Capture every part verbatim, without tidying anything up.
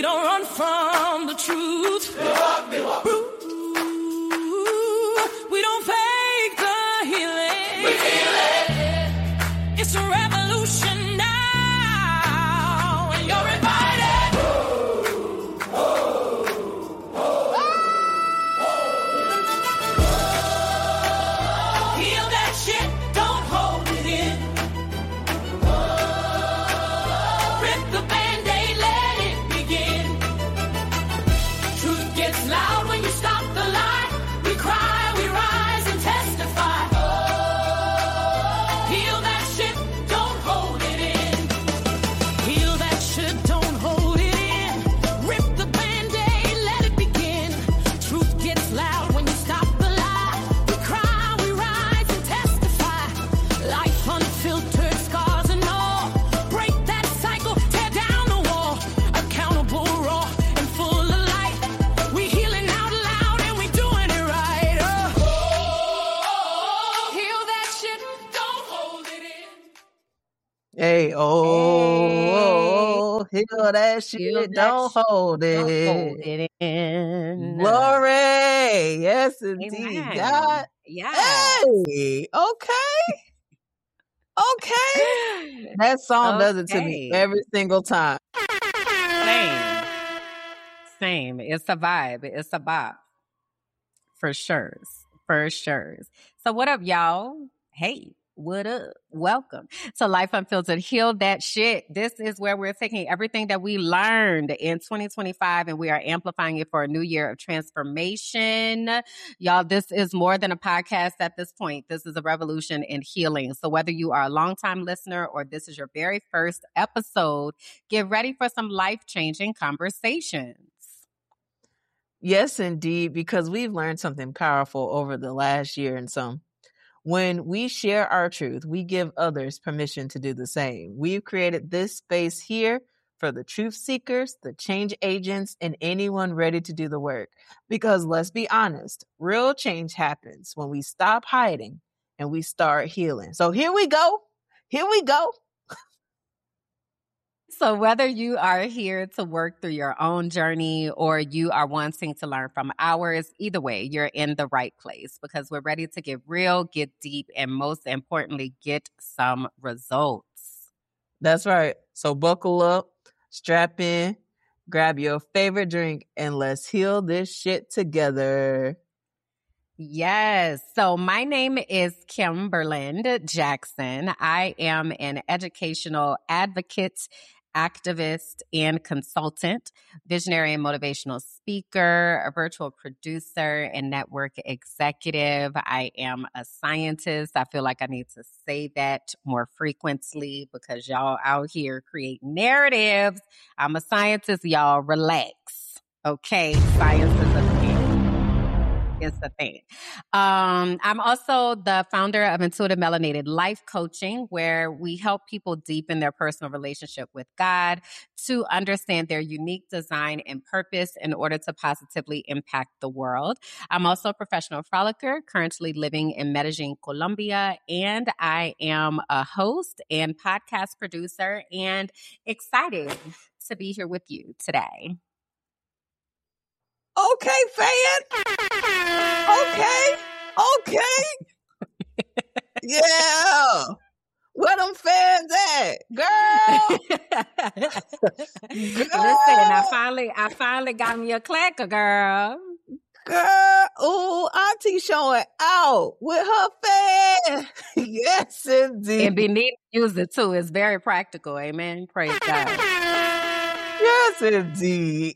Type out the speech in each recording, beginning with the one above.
We don't run from the truth. We don't fake the healing. We heal it. It's a revolution now, and you're invited. Oh, oh, oh. Oh. Heal that shit, don't hold it in. Oh. Rip the Band-Aid, let it begin. Truth gets loud when you stop the lie. We cry, we rise and testify. Oh. Heal that shit, don't hold it in. Heal that shit, don't hold it in. Rip the Band-Aid, let it begin. Truth gets loud when you stop the lie. We cry, we rise and testify. Life unfiltered, scars and all. Break that cycle, tear down the wall. Accountable, raw, and full of light. We healing out loud and we doing it right. Oh, heal that shit, don't hold it in. Hey, oh, Hey, heal that feel shit, that don't shit. hold Don't hold it. it in. Glory. Yes, indeed. Amen. God. Yes. Hey, okay. Okay. That song does it to me Okay. every single time. Same. Same. It's a vibe. It's a bop. For sure. For sure. So what up, y'all? Hey, what up? Welcome to Life Unfiltered. Heal that shit. This is where we're taking everything that we learned in twenty twenty-five and we are amplifying it for a new year of transformation. Y'all, this is more than a podcast at this point. This is a revolution in healing. So whether you are a longtime listener or this is your very first episode, get ready for some life-changing conversations. Yes, indeed, because we've learned something powerful over the last year and some. When we share our truth, we give others permission to do the same. We've created this space here for the truth seekers, the change agents, and anyone ready to do the work. Because let's be honest, real change happens when we stop hiding and we start healing. So here we go. Here we go. So whether you are here to work through your own journey or you are wanting to learn from ours, either way, you're in the right place because we're ready to get real, get deep, and most importantly, get some results. That's right. So buckle up, strap in, grab your favorite drink, and let's heal this shit together. Yes. So my name is Kimberland Jackson. I am an educational advocate, activist, and consultant, visionary and motivational speaker, a virtual producer, and network executive. I am a scientist. I feel like I need to say that more frequently because y'all out here create narratives. I'm a scientist, y'all. Relax. Okay? Science is a thing. Is the thing. Um, I'm also the founder of Intuitive Melanated Life Coaching, where we help people deepen their personal relationship with God to understand their unique design and purpose in order to positively impact the world. I'm also a professional frolicker, currently living in Medellin, Colombia, and I am a host and podcast producer and excited to be here with you today. Okay, fan. Okay. Okay. Yeah. Where them fans at? Girl. Listen, I finally I finally got me a clacker, girl. Girl. Ooh, Auntie showing out with her fan. Yes, indeed. And be neat to use it too. It's very practical. Amen. Praise God. Yes, indeed.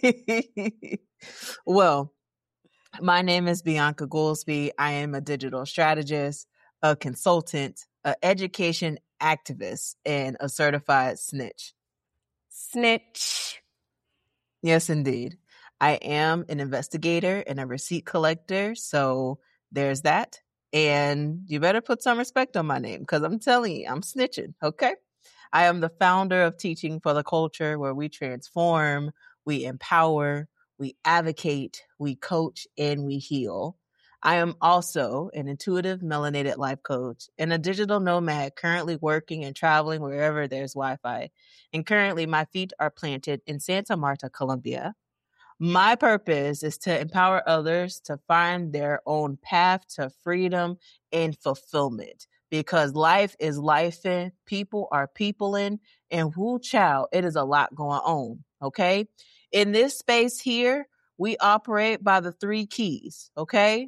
Well, my name is Bianca Goolsby. I am a digital strategist, a consultant, an education activist, and a certified snitch. Snitch. Yes, indeed. I am an investigator and a receipt collector. So there's that. And you better put some respect on my name because I'm telling you, I'm snitching. Okay. I am the founder of Teaching for the Culture, where we transform, we empower, we advocate, we coach, and we heal. I am also an intuitive melanated life coach and a digital nomad currently working and traveling wherever there's Wi-Fi. And currently my feet are planted in Santa Marta, Colombia. My purpose is to empower others to find their own path to freedom and fulfillment, because life is life in, people are people in, and whoo child, it is a lot going on. Okay. In this space here, we operate by the three keys. Okay.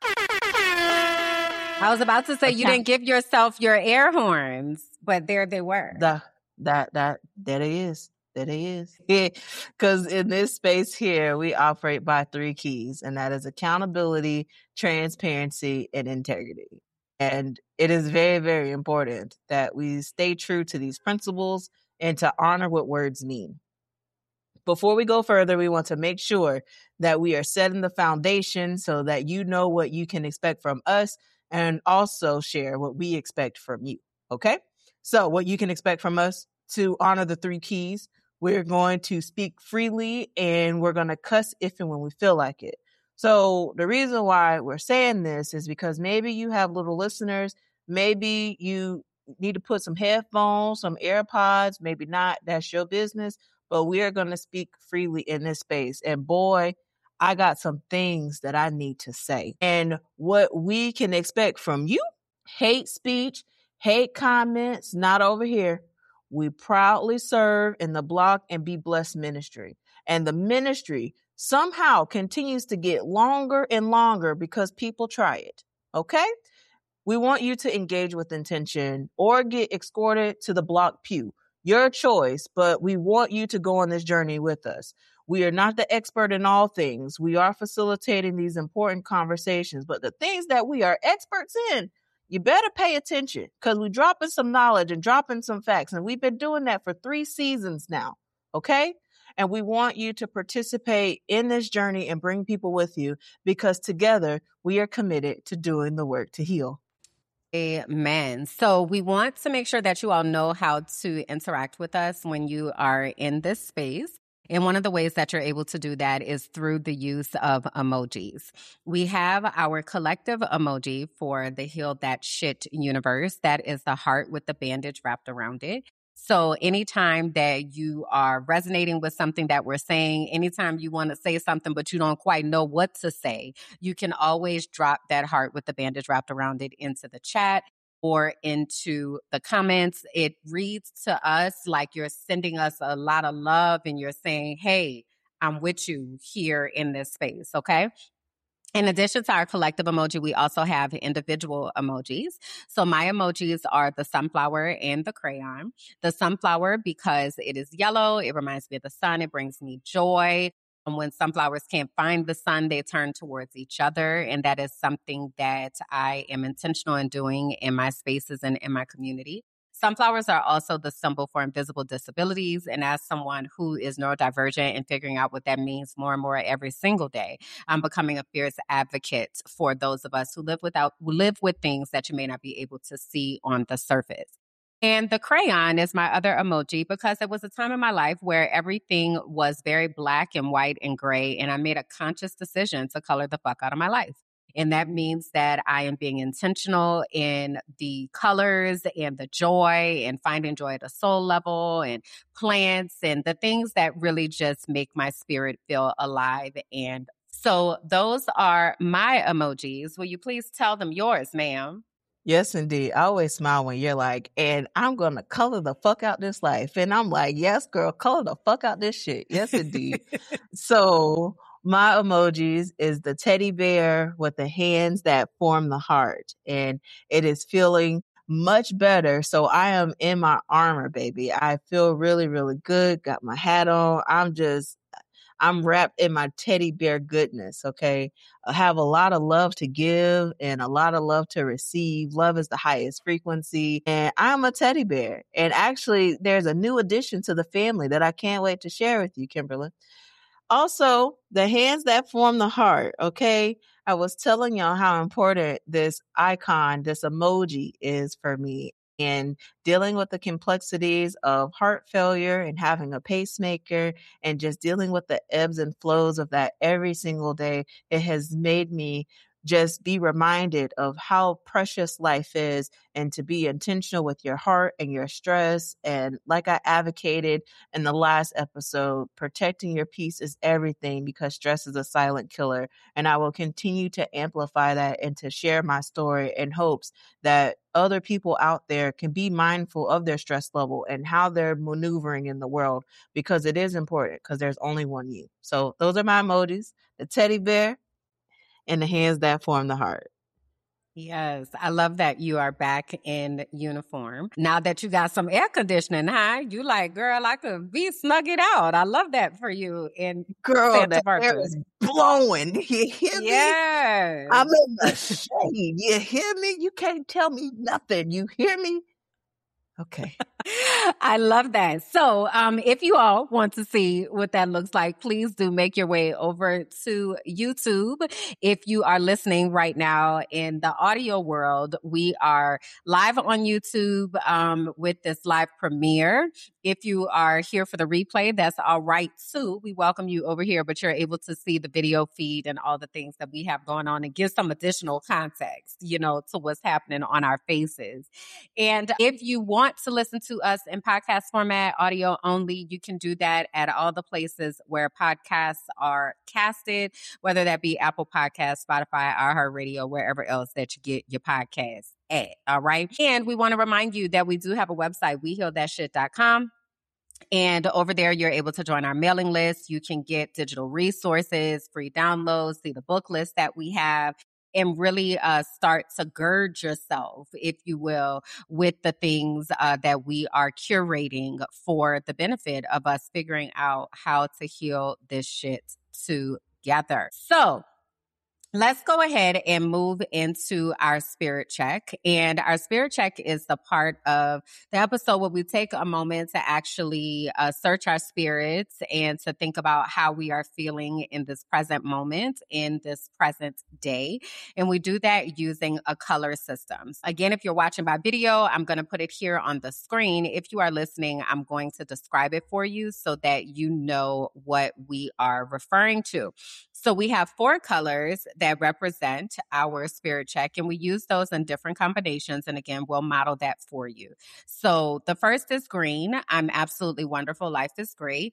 I was about to say you didn't give yourself your air horns, but there they were. The, that, that, that it is. That it is. Because in this space here, we operate by three keys, and that is accountability, transparency, and integrity. And it is very, very important that we stay true to these principles and to honor what words mean. Before we go further, we want to make sure that we are setting the foundation so that you know what you can expect from us and also share what we expect from you. Okay? So what you can expect from us: to honor the three keys. We're going to speak freely and we're going to cuss if and when we feel like it. So the reason why we're saying this is because maybe you have little listeners. Maybe you need to put some headphones, some AirPods, maybe not. That's your business. But we are going to speak freely in this space. And boy, I got some things that I need to say. And what we can expect from you: hate speech, hate comments, not over here. We proudly serve in the Block and Be Blessed ministry. And the ministry somehow continues to get longer and longer because people try it. Okay? We want you to engage with intention or get escorted to the Block pew. Your choice, but we want you to go on this journey with us. We are not the expert in all things. We are facilitating these important conversations, but the things that we are experts in, you better pay attention, because we're dropping some knowledge and dropping some facts. And we've been doing that for three seasons now. Okay? And we want you to participate in this journey and bring people with you, because together we are committed to doing the work to heal. Amen. So we want to make sure that you all know how to interact with us when you are in this space. And one of the ways that you're able to do that is through the use of emojis. We have our collective emoji for the Heal That Shit universe. That is the heart with the bandage wrapped around it. So anytime that you are resonating with something that we're saying, anytime you want to say something but you don't quite know what to say, you can always drop that heart with the bandage wrapped around it into the chat or into the comments. It reads to us like you're sending us a lot of love and you're saying, hey, I'm with you here in this space, okay? In addition to our collective emoji, we also have individual emojis. So my emojis are the sunflower and the crayon. The sunflower, because it is yellow, it reminds me of the sun, it brings me joy. And when sunflowers can't find the sun, they turn towards each other. And that is something that I am intentional in doing in my spaces and in my community. Sunflowers are also the symbol for invisible disabilities. And as someone who is neurodivergent and figuring out what that means more and more every single day, I'm becoming a fierce advocate for those of us who live without, who live with things that you may not be able to see on the surface. And the crayon is my other emoji because there was a time in my life where everything was very black and white and gray. And I made a conscious decision to color the fuck out of my life. And that means that I am being intentional in the colors and the joy and finding joy at a soul level and plants and the things that really just make my spirit feel alive. And so those are my emojis. Will you please tell them yours, ma'am? Yes, indeed. I always smile when you're like, and I'm going to color the fuck out this life. And I'm like, yes, girl, color the fuck out this shit. Yes, indeed. So my emojis is the teddy bear with the hands that form the heart. And it is feeling much better. So I am in my armor, baby. I feel really, really good. Got my hat on. I'm just, I'm wrapped in my teddy bear goodness. Okay. I have a lot of love to give and a lot of love to receive. Love is the highest frequency. And I'm a teddy bear. And actually there's a new addition to the family that I can't wait to share with you, Kimberly. Also, the hands that form the heart, okay? I was telling y'all how important this icon, this emoji is for me. And dealing with the complexities of heart failure and having a pacemaker and just dealing with the ebbs and flows of that every single day, it has made me just be reminded of how precious life is and to be intentional with your heart and your stress. And like I advocated in the last episode, protecting your peace is everything because stress is a silent killer. And I will continue to amplify that and to share my story in hopes that other people out there can be mindful of their stress level and how they're maneuvering in the world, because it is important, because there's only one you. So those are my emojis: the teddy bear and the hands that form the heart. Yes, I love that you are back in uniform. Now that you got some air conditioning, huh? You like, girl, I could be snug it out. I love that for you in Girl, Santa the Barbara. air is blowing. You hear me? Yes. I'm in the shade. You hear me? You can't tell me nothing. You hear me? Okay. I love that. So um, if you all want to see what that looks like, please do make your way over to YouTube. If you are listening right now in the audio world, we are live on YouTube um, with this live premiere. If you are here for the replay, that's all right too. We welcome you over here, but you're able to see the video feed and all the things that we have going on and give some additional context, you know, to what's happening on our faces. And if you want to listen to us in podcast format, audio only, you can do that at all the places where podcasts are casted, whether that be Apple Podcasts, Spotify, iHeartRadio, wherever else that you get your podcasts at. All right. And we want to remind you that we do have a website, we heal that shit dot com. And over there, you're able to join our mailing list. You can get digital resources, free downloads, see the book list that we have, and really uh, start to gird yourself, if you will, with the things uh, that we are curating for the benefit of us figuring out how to heal this shit together. So let's go ahead and move into our spirit check. And our spirit check is the part of the episode where we take a moment to actually uh, search our spirits and to think about how we are feeling in this present moment, in this present day. And we do that using a color system. Again, if you're watching by video, I'm going to put it here on the screen. If you are listening, I'm going to describe it for you so that you know what we are referring to. So we have four colors that represent our spirit check, and we use those in different combinations. And again, we'll model that for you. So the first is green. I'm absolutely wonderful. Life is great.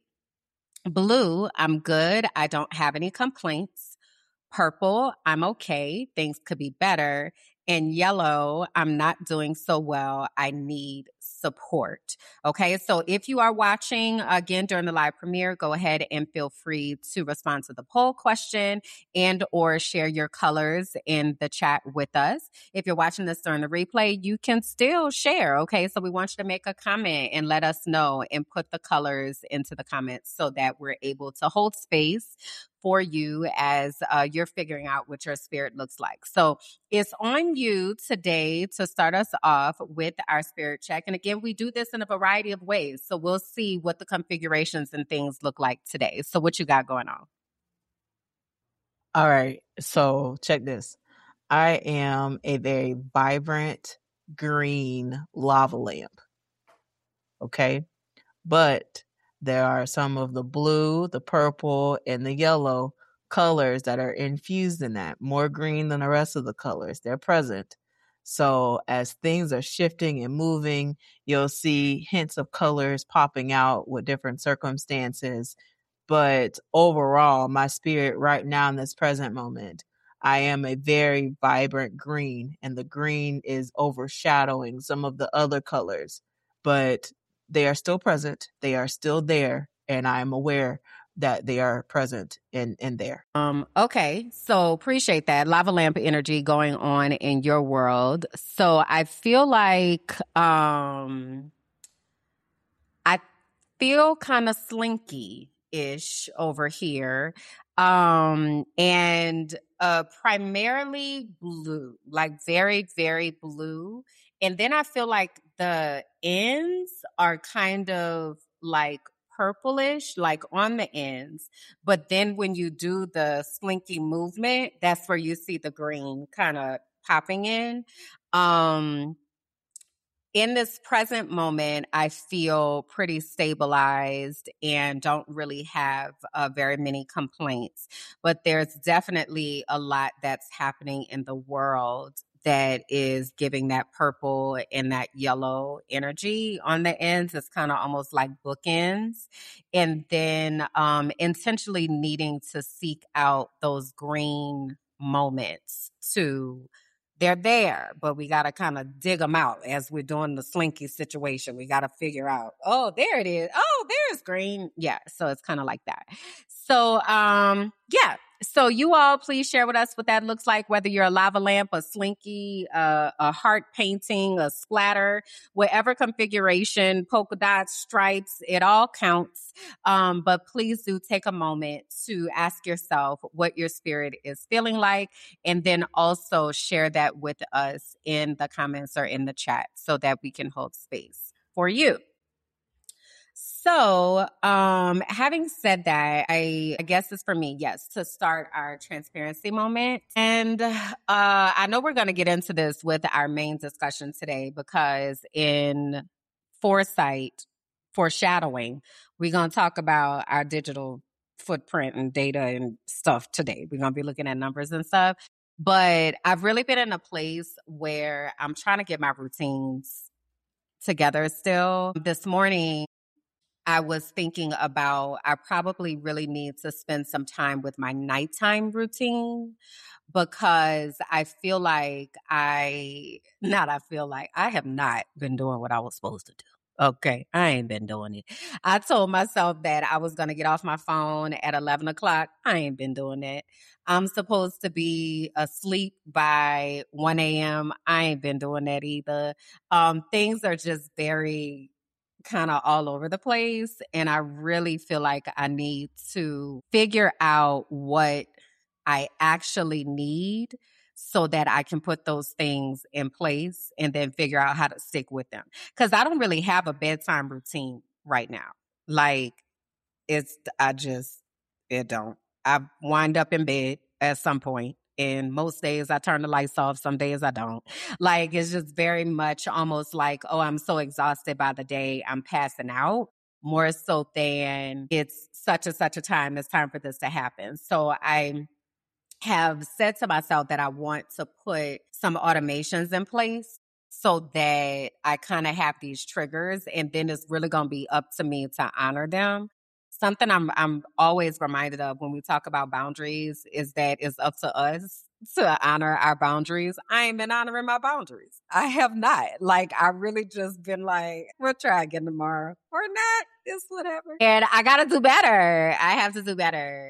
Blue, I'm good. I don't have any complaints. Purple, I'm okay. Things could be better. And yellow, I'm not doing so well. I need support. Okay, so if you are watching again during the live premiere, go ahead and feel free to respond to the poll question and or share your colors in the chat with us. If you're watching this during the replay, you can still share. Okay, so we want you to make a comment and let us know and put the colors into the comments so that we're able to hold space for you as uh, you're figuring out what your spirit looks like. So it's on you today to start us off with our spirit check. And again, we do this in a variety of ways. So we'll see what the configurations and things look like today. So what you got going on? All right. So check this. I am a very vibrant green lava lamp. Okay. But there are some of the blue, the purple, and the yellow colors that are infused in that. More green than the rest of the colors. They're present. So as things are shifting and moving, you'll see hints of colors popping out with different circumstances. But overall, my spirit right now in this present moment, I am a very vibrant green, and the green is overshadowing some of the other colors. But they are still present. They are still there. And I'm aware that they are present in, in there. Um, okay. So appreciate that. Lava lamp energy going on in your world. So I feel like, um, I feel kind of slinky-ish over here. Um, and, uh, primarily blue, like very, very blue. And then I feel like the ends are kind of like purplish, like on the ends. But then when you do the slinky movement, that's where you see the green kind of popping in. Um, in this present moment, I feel pretty stabilized and don't really have uh, very many complaints. But there's definitely a lot that's happening in the world that is giving that purple and that yellow energy on the ends. It's kind of almost like bookends. And then um, intentionally needing to seek out those green moments to they're there, but we got to kind of dig them out as we're doing the slinky situation. We got to figure out, oh, there it is. Oh, there's green. Yeah. So it's kind of like that. So, um, yeah. So you all please share with us what that looks like, whether you're a lava lamp, a slinky, uh, a heart painting, a splatter, whatever configuration, polka dots, stripes, it all counts. Um, but please do take a moment to ask yourself what your spirit is feeling like, and then also share that with us in the comments or in the chat so that we can hold space for you. So, um, having said that, I, I guess it's for me, yes, to start our transparency moment. And uh, I know we're going to get into this with our main discussion today, because in foresight, foreshadowing, we're going to talk about our digital footprint and data and stuff today. We're going to be looking at numbers and stuff. But I've really been in a place where I'm trying to get my routines together still. This morning, I was thinking about, I probably really need to spend some time with my nighttime routine, because I feel like I, not I feel like, I have not been doing what I was supposed to do. Okay, I ain't been doing it. I told myself that I was going to get off my phone at eleven o'clock. I ain't been doing that. I'm supposed to be asleep by one a.m. I ain't been doing that either. Um, things are just very kind of all over the place. And I really feel like I need to figure out what I actually need so that I can put those things in place and then figure out how to stick with them. Because I don't really have a bedtime routine right now. Like, it's, I just, it don't. I wind up in bed at some point. And most days I turn the lights off. Some days I don't. Like, it's just very much almost like, oh, I'm so exhausted by the day, I'm passing out, more so than it's such and such a time. It's time for this to happen. So I have said to myself that I want to put some automations in place so that I kind of have these triggers, and then it's really going to be up to me to honor them. Something I'm I'm always reminded of when we talk about boundaries is that it's up to us to honor our boundaries. I ain't been honoring my boundaries. I have not. Like, I really just been like, we'll try again tomorrow or not. It's whatever. And I got to do better. I have to do better.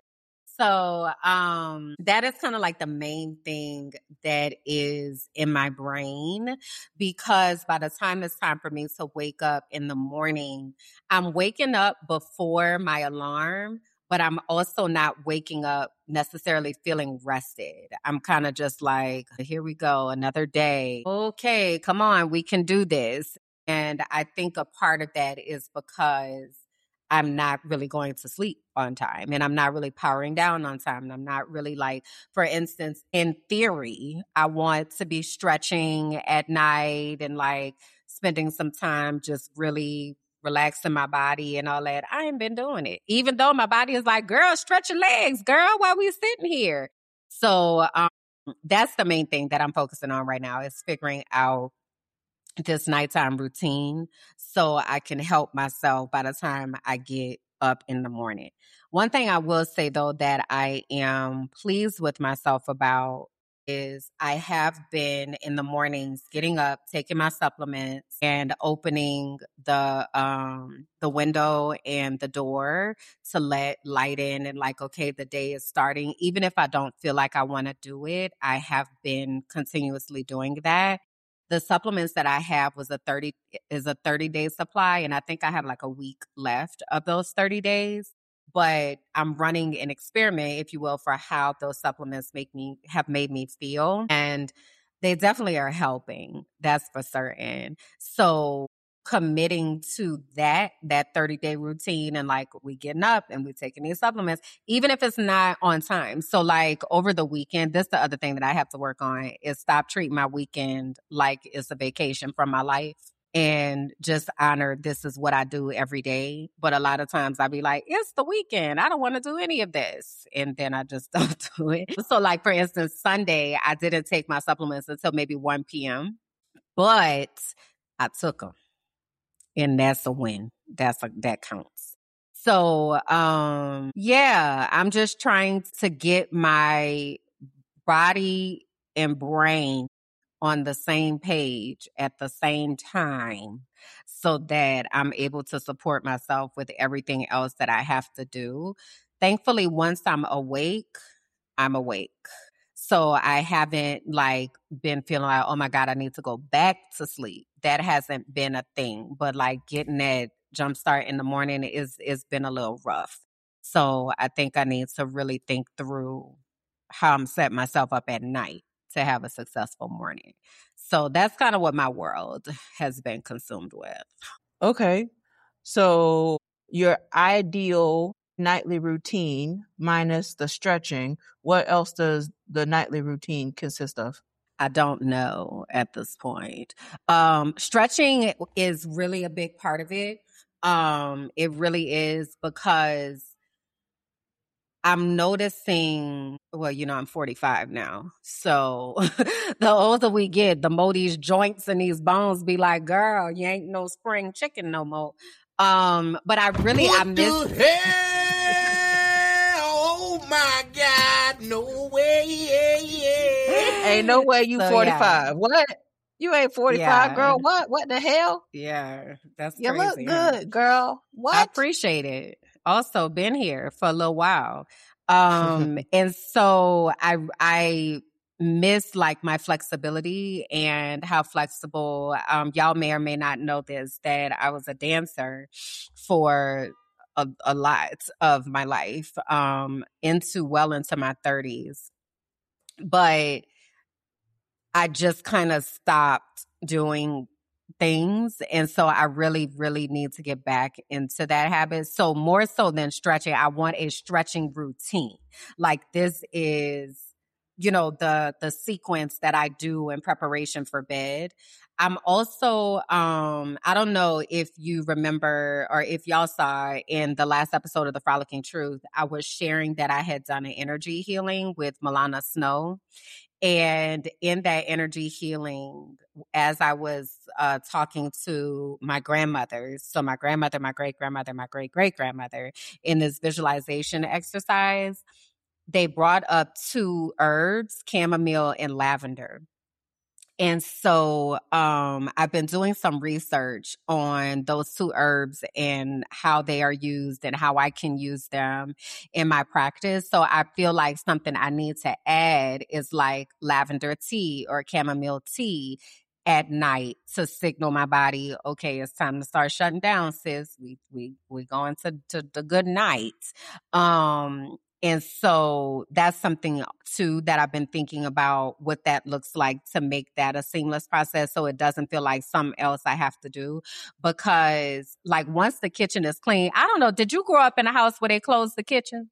So um, that is kind of like the main thing that is in my brain, because by the time it's time for me to wake up in the morning, I'm waking up before my alarm, but I'm also not waking up necessarily feeling rested. I'm kind of just like, here we go, another day. Okay, come on, we can do this. And I think a part of that is because I'm not really going to sleep on time, and I'm not really powering down on time. And I'm not really, like, for instance, in theory, I want to be stretching at night and like spending some time just really relaxing my body and all that. I ain't been doing it, even though my body is like, girl, stretch your legs, girl, while we sitting here. So um, that's the main thing that I'm focusing on right now, is figuring out this nighttime routine so I can help myself by the time I get up in the morning. One thing I will say, though, that I am pleased with myself about is I have been in the mornings getting up, taking my supplements, and opening the um the window and the door to let light in, and like, okay, the day is starting. Even if I don't feel like I want to do it, I have been continuously doing that. The supplements that I have was a thirty is a thirty day supply. And I think I have like a week left of those thirty days, but I'm running an experiment, if you will, for how those supplements make me have made me feel. And they definitely are helping. That's for certain. So committing to that, that thirty day routine, and like, we getting up and we taking these supplements, even if it's not on time. So like over the weekend, this is the other thing that I have to work on, is stop treating my weekend like it's a vacation from my life. and just honor this is what I do every day. But a lot of times I'll be like, it's the weekend. I don't want to do any of this. And then I just don't do it. So like, for instance, Sunday, I didn't take my supplements until maybe one p.m., but I took them. And that's a win. That's a, that counts. So, um, yeah, I'm just trying to get my body and brain on the same page at the same time so that I'm able to support myself with everything else that I have to do. Thankfully, once I'm awake, I'm awake. So I haven't like been feeling like, oh my God, I need to go back to sleep. That hasn't been a thing. But like getting that jump start in the morning is is been a little rough. So I think I need to really think through how I'm setting myself up at night to have a successful morning. So that's kind of what my world has been consumed with. Okay. So your ideal nightly routine minus the stretching, what else does the nightly routine consist of? I don't know at this point. Um, stretching is really a big part of it. Um, it really is, because I'm noticing, well, you know, I'm forty-five now. So the older we get, the more these joints and these bones be like, girl, you ain't no spring chicken no more. Um, but I really, what I miss. the hell? Oh my God. No way. Yeah, yeah. Ain't no way you So, forty-five. yeah. What? You ain't forty-five, Yeah. girl. What? What the hell? Yeah, that's You crazy. look huh? good, girl. What? I appreciate it. Also, been here for a little while. Um, and so I, I miss like my flexibility and how flexible, um, y'all may or may not know this, that I was a dancer for a, a lot of my life, um, into well into my thirties. But I just kind of stopped doing things. And so I really, really need to get back into that habit. So more so than stretching, I want a stretching routine. Like this is, you know, the, the sequence that I do in preparation for bed. I'm also, um, I don't know if you remember or if y'all saw in the last episode of The Frolicking Truth, I was sharing that I had done an energy healing with Milana Snow. And in that energy healing, as I was uh, talking to my grandmothers, so my grandmother, my great-grandmother, my great-great-grandmother, in this visualization exercise, they brought up two herbs, chamomile and lavender. And so um, I've been doing some research on those two herbs and how they are used and how I can use them in my practice. So I feel like something I need to add is like lavender tea or chamomile tea at night to signal my body, okay, it's time to start shutting down, sis. We we we going to, to the good night. Um, And so that's something too that I've been thinking about, what that looks like to make that a seamless process so it doesn't feel like something else I have to do. Because like once the kitchen is clean, I don't know, did you grow up in a house where they closed the kitchen?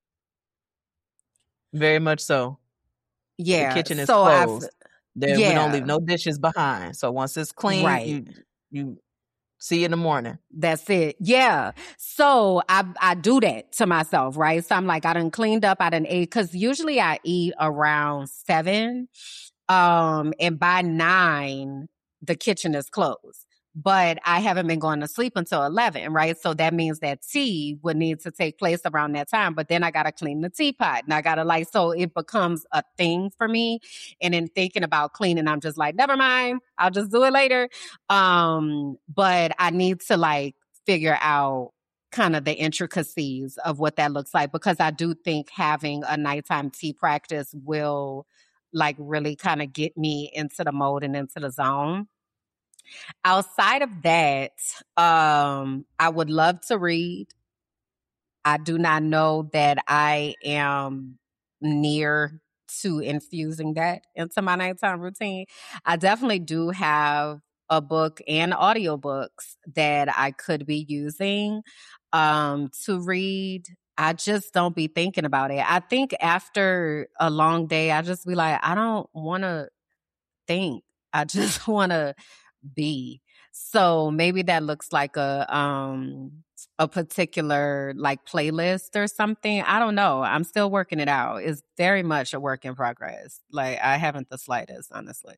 Very much so. Yeah. The kitchen is so closed. I've, There, we don't yeah, leave no dishes behind. So once it's clean, right. you you see you in the morning. That's it. Yeah. So I I do that to myself, right? So I'm like, I done cleaned up, I done ate, because usually I eat around seven. Um, and by nine, the kitchen is closed. But I haven't been going to sleep until eleven, right? So that means that tea would need to take place around that time. But then I got to clean the teapot and I got to like, so it becomes a thing for me. And in thinking about cleaning, I'm just like, never mind, I'll just do it later. Um, but I need to like figure out kind of the intricacies of what that looks like, because I do think having a nighttime tea practice will like really kind of get me into the mode and into the zone. Outside of that, um, I would love to read. I do not know that I am near to infusing that into my nighttime routine. I definitely do have a book and audiobooks that I could be using um, to read. I just don't be thinking about it. I think after a long day, I just be like, I don't want to think. I just want to be. So maybe that looks like a um a particular like playlist or something. I don't know. I'm still working it out. It's very much a work in progress. Like I haven't the slightest, honestly.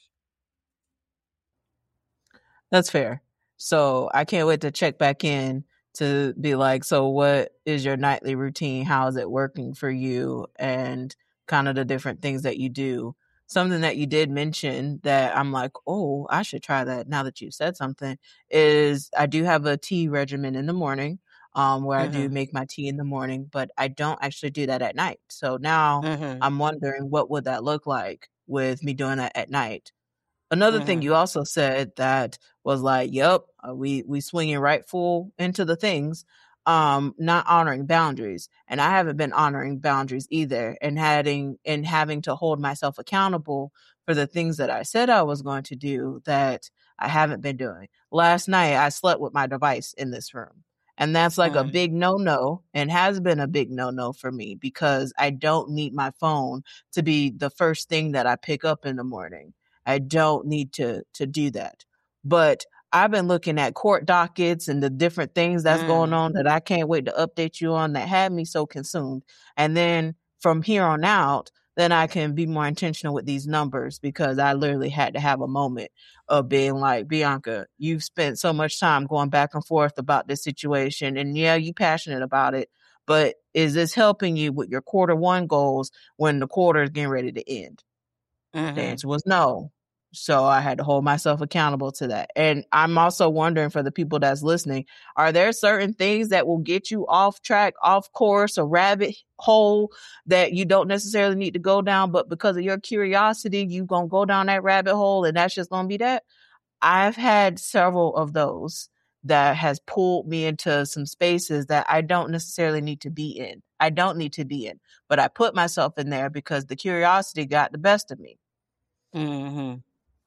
That's fair. So I can't wait to check back in to be like, so what is your nightly routine? How is it working for you? And kind of the different things that you do. Something that you did mention that I'm like, oh, I should try that now that you said something is I do have a tea regimen in the morning um, where I do Mm-hmm. make my tea in the morning, but I don't actually do that at night. So now Mm-hmm. I'm wondering what would that look like with me doing that at night? Another thing Mm-hmm. you also said that was like, yep, uh, we we swinging right full into the things, um, not honoring boundaries, and I haven't been honoring boundaries either, and having and having to hold myself accountable for the things that I said I was going to do that I haven't been doing. Last night, I slept with my device in this room. And that's like a Mm-hmm. big no-no and has been a big no-no for me because I don't need my phone to be the first thing that I pick up in the morning. I don't need to to do that. But I've been looking at court dockets and the different things that's going Mm. on that I can't wait to update you on that had me so consumed. And then from here on out, then I can be more intentional with these numbers because I literally had to have a moment of being like, Bianca, you've spent so much time going back and forth about this situation. And yeah, you passionate about it, but is this helping you with your quarter one goals when the quarter is getting ready to end? Mm-hmm. The answer was no. So I had to hold myself accountable to that. And I'm also wondering for the people that's listening, are there certain things that will get you off track, off course, a rabbit hole that you don't necessarily need to go down, but because of your curiosity, you going to go down that rabbit hole and that's just going to be that? I've had several of those that has pulled me into some spaces that I don't necessarily need to be in. I don't need to be in, but I put myself in there because the curiosity got the best of me. Mm-hmm.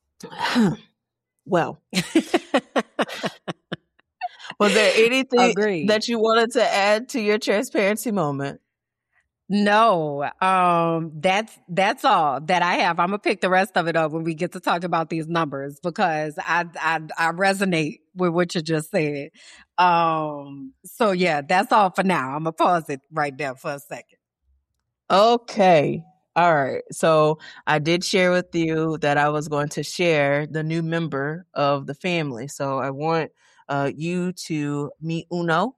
Well, was there anything Agreed. that you wanted to add to your transparency moment? No, um, that's that's all that I have. I'm gonna pick the rest of it up when we get to talk about these numbers because I I, I resonate with what you just said. Um, so yeah, that's all for now. I'm gonna pause it right there for a second. Okay. All right. So I did share with you that I was going to share the new member of the family. So I want uh, you to meet Uno.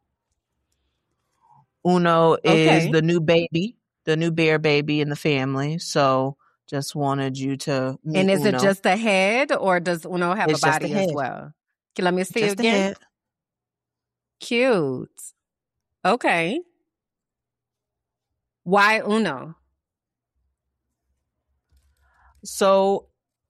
Uno is Okay. the new baby, the new bear baby in the family. So just wanted you to meet And is Uno. it just a head or does Uno have It's a just body a as head. well? Can let me see Just a again? head. Cute. Okay. Why Uno? So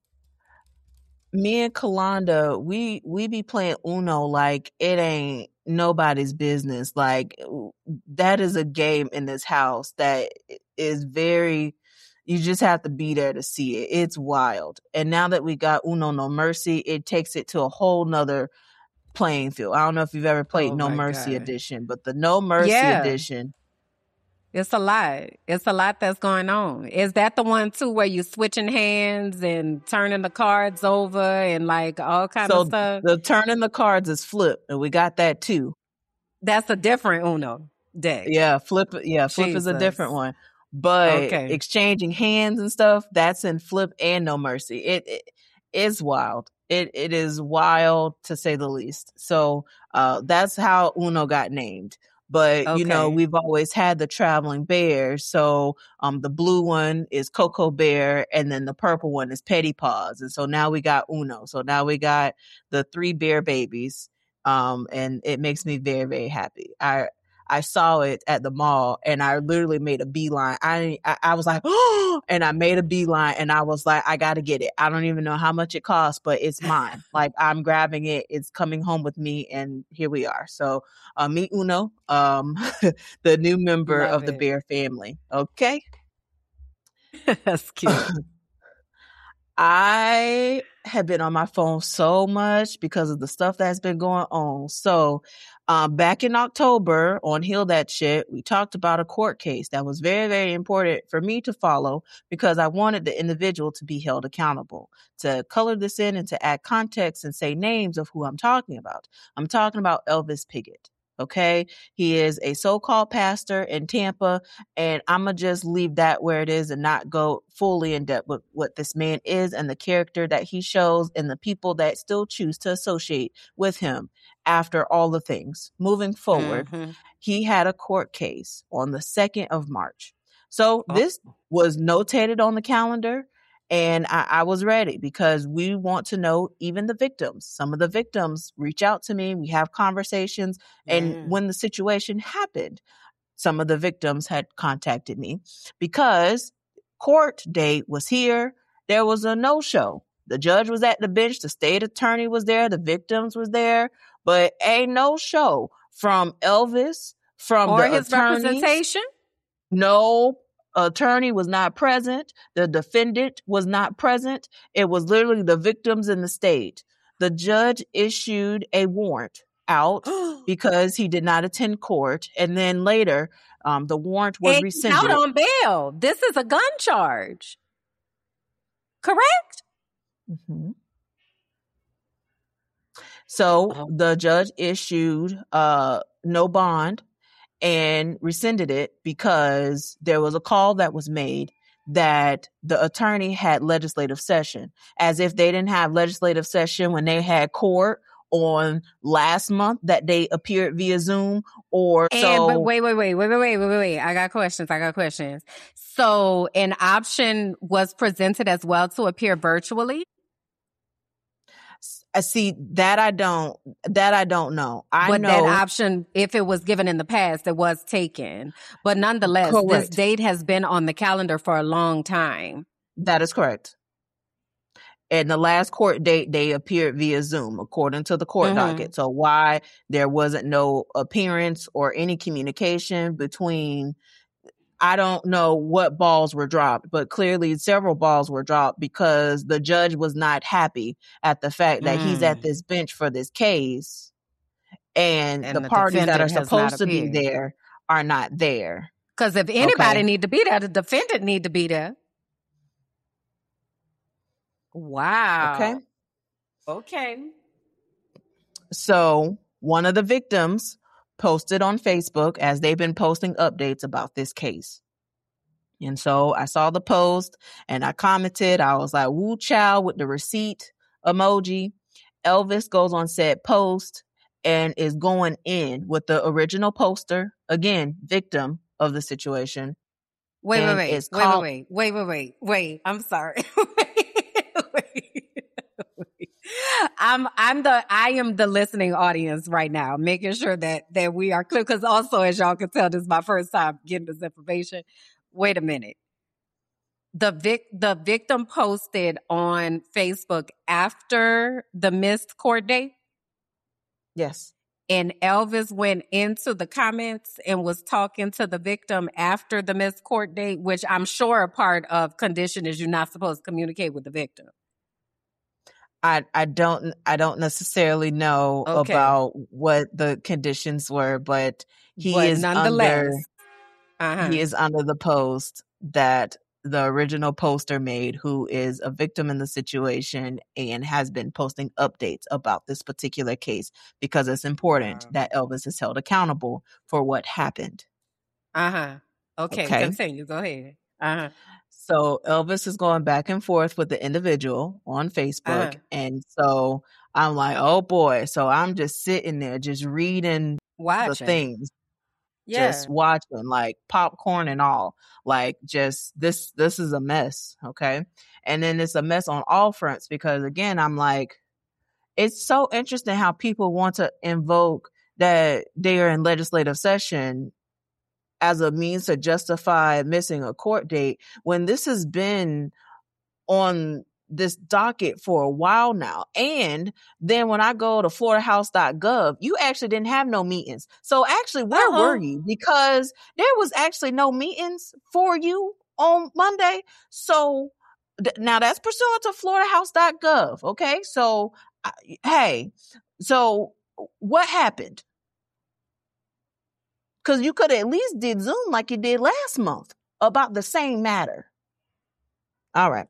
me and Kalanda, we we be playing Uno like it ain't nobody's business. Like that is a game in this house that is very, you just have to be there to see it. It's wild. And now that we got Uno No Mercy, it takes it to a whole nother playing field. I don't know if you've ever played Oh No my Mercy God. Edition, but the No Mercy Yeah. Edition. It's a lot. It's a lot that's going on. Is that the one too where you switching hands and turning the cards over and like all kind So of stuff? the turning the cards is flip, and we got that too. That's a different Uno deck. Yeah, flip. Yeah, flip is a Jesus. different one. But Okay. exchanging hands and stuff, that's in flip and No Mercy. It, it is wild. It it is wild to say the least. So uh, that's how Uno got named. But you know, Okay. we've always had the traveling bears. So um, the blue one is Coco Bear, and then the purple one is Petty Paws. And so now we got Uno. So now we got the three bear babies. Um, and it makes me very, very happy. I I saw it at the mall and I literally made a beeline. I I, I was like, oh, and I made a beeline and I was like, I got to get it. I don't even know how much it costs, but it's mine. Like I'm grabbing it. It's coming home with me. And here we are. So uh, meet Uno, um, the new member Love of the it. bear family. Okay. That's cute. I have been on my phone so much because of the stuff that's been going on. So um, back in October on Heal That Shit, we talked about a court case that was very, very important for me to follow because I wanted the individual to be held accountable. To color this in and to add context and say names of who I'm talking about. I'm talking about Elvis Piggott. Okay. He is a so-called pastor in Tampa, and I'm going to just leave that where it is and not go fully in depth with what this man is and the character that he shows and the people that still choose to associate with him after all the things. Moving forward, mm-hmm. he had a court case on the second of March. So oh. this was notated on the calendar. And I, I was ready because we want to know even the victims. Some of the victims reach out to me. We have conversations. And mm. when the situation happened, some of the victims had contacted me because court date was here. There was a no-show. The judge was at the bench. The state attorney was there. The victims was there. But a no-show from Elvis, from or the his attorneys. representation. No. Attorney was not present. The defendant was not present. It was literally the victims in the state. The judge issued a warrant out because he did not attend court. And then later, um, the warrant was and rescinded. Out on bail. This is a gun charge. Correct? Mm-hmm. So oh. the judge issued uh, no bond and rescinded it because there was a call that was made that the attorney had legislative session, as if they didn't have legislative session when they had court on last month that they appeared via Zoom or and, so. But wait, wait, wait, wait, wait, wait, wait, wait. I got questions. I got questions. So an option was presented as well to appear virtually? I see that I don't, that I don't know. I but know that option, if it was given in the past, it was taken. But nonetheless, correct. This date has been on the calendar for a long time. That is correct. And the last court date, they appeared via Zoom, according to the court mm-hmm. docket. So why there wasn't no appearance or any communication between, I don't know what balls were dropped, but clearly several balls were dropped because the judge was not happy at the fact that mm. he's at this bench for this case and, and the, the parties that are supposed to be there are not there. Because if anybody okay. need to be there, the defendant need to be there. Wow. Okay. Okay. So one of the victims posted on Facebook as they've been posting updates about this case. And so I saw the post and I commented. I was like, woo chow with the receipt emoji. Elvis goes on said post and is going in with the original poster. Again, victim of the situation. Wait, wait, wait, wait, called- wait, wait, wait, wait, wait. I'm sorry. wait. I'm I'm the I am the listening audience right now, making sure that that we are clear. Because also, as y'all can tell, this is my first time getting this information. Wait a minute. The vic the victim posted on Facebook after the missed court date. Yes. And Elvis went into the comments and was talking to the victim after the missed court date, which I'm sure a part of condition is you're not supposed to communicate with the victim. I, I don't I don't necessarily know okay. about what the conditions were, but he but is nonetheless, under uh-huh. he is under the post that the original poster made, who is a victim in the situation and has been posting updates about this particular case because it's important wow. that Elvis is held accountable for what happened. Uh-huh. Okay, okay. Continue. Go ahead. Uh-huh. So Elvis is going back and forth with the individual on Facebook. Uh-huh. And so I'm like, oh boy. So I'm just sitting there, just reading watching. the things, yeah. just watching like popcorn and all, like just this, this is a mess. Okay. And then it's a mess on all fronts because again, I'm like, it's so interesting how people want to invoke that they are in legislative session as a means to justify missing a court date when this has been on this docket for a while now. And then when I go to florida house dot gov, you actually didn't have no meetings. So actually, where uh-huh. were you? Because there was actually no meetings for you on Monday. So Now that's pursuant to florida house dot gov. Okay. So, uh, hey, so what happened? Because you could at least did Zoom like you did last month about the same matter. All right.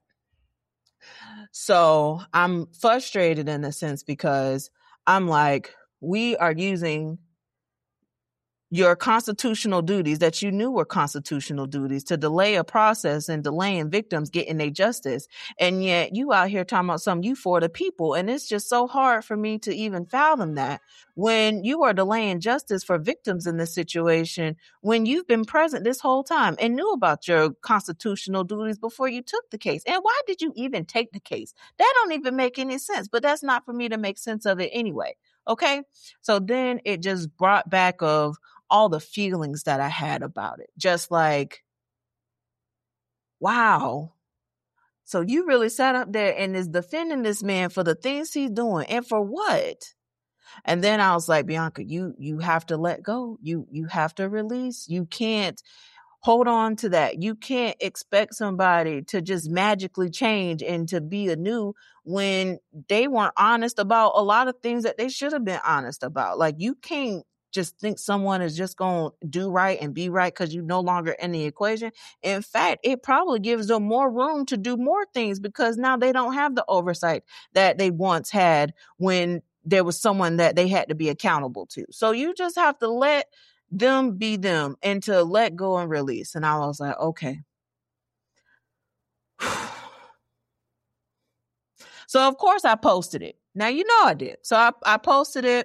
So I'm frustrated in a sense because I'm like, we are using your constitutional duties that you knew were constitutional duties to delay a process and delaying victims getting their justice. And yet you out here talking about some you for the people. And it's just so hard for me to even fathom that when you are delaying justice for victims in this situation, when you've been present this whole time and knew about your constitutional duties before you took the case. And why did you even take the case? That don't even make any sense, but that's not for me to make sense of it anyway. Okay. So then it just brought back of all the feelings that I had about it. Just like, wow. So you really sat up there and is defending this man for the things he's doing and for what? And then I was like, Bianca, you, you have to let go. You, you have to release. You can't hold on to that. You can't expect somebody to just magically change and to be anew when they weren't honest about a lot of things that they should have been honest about. Like, you can't just think someone is just going to do right and be right because you're no longer in the equation. In fact, it probably gives them more room to do more things because now they don't have the oversight that they once had when there was someone that they had to be accountable to. So you just have to let them be them and to let go and release. And I was like, okay. So of course I posted it. Now, you know I did. So I, I posted it.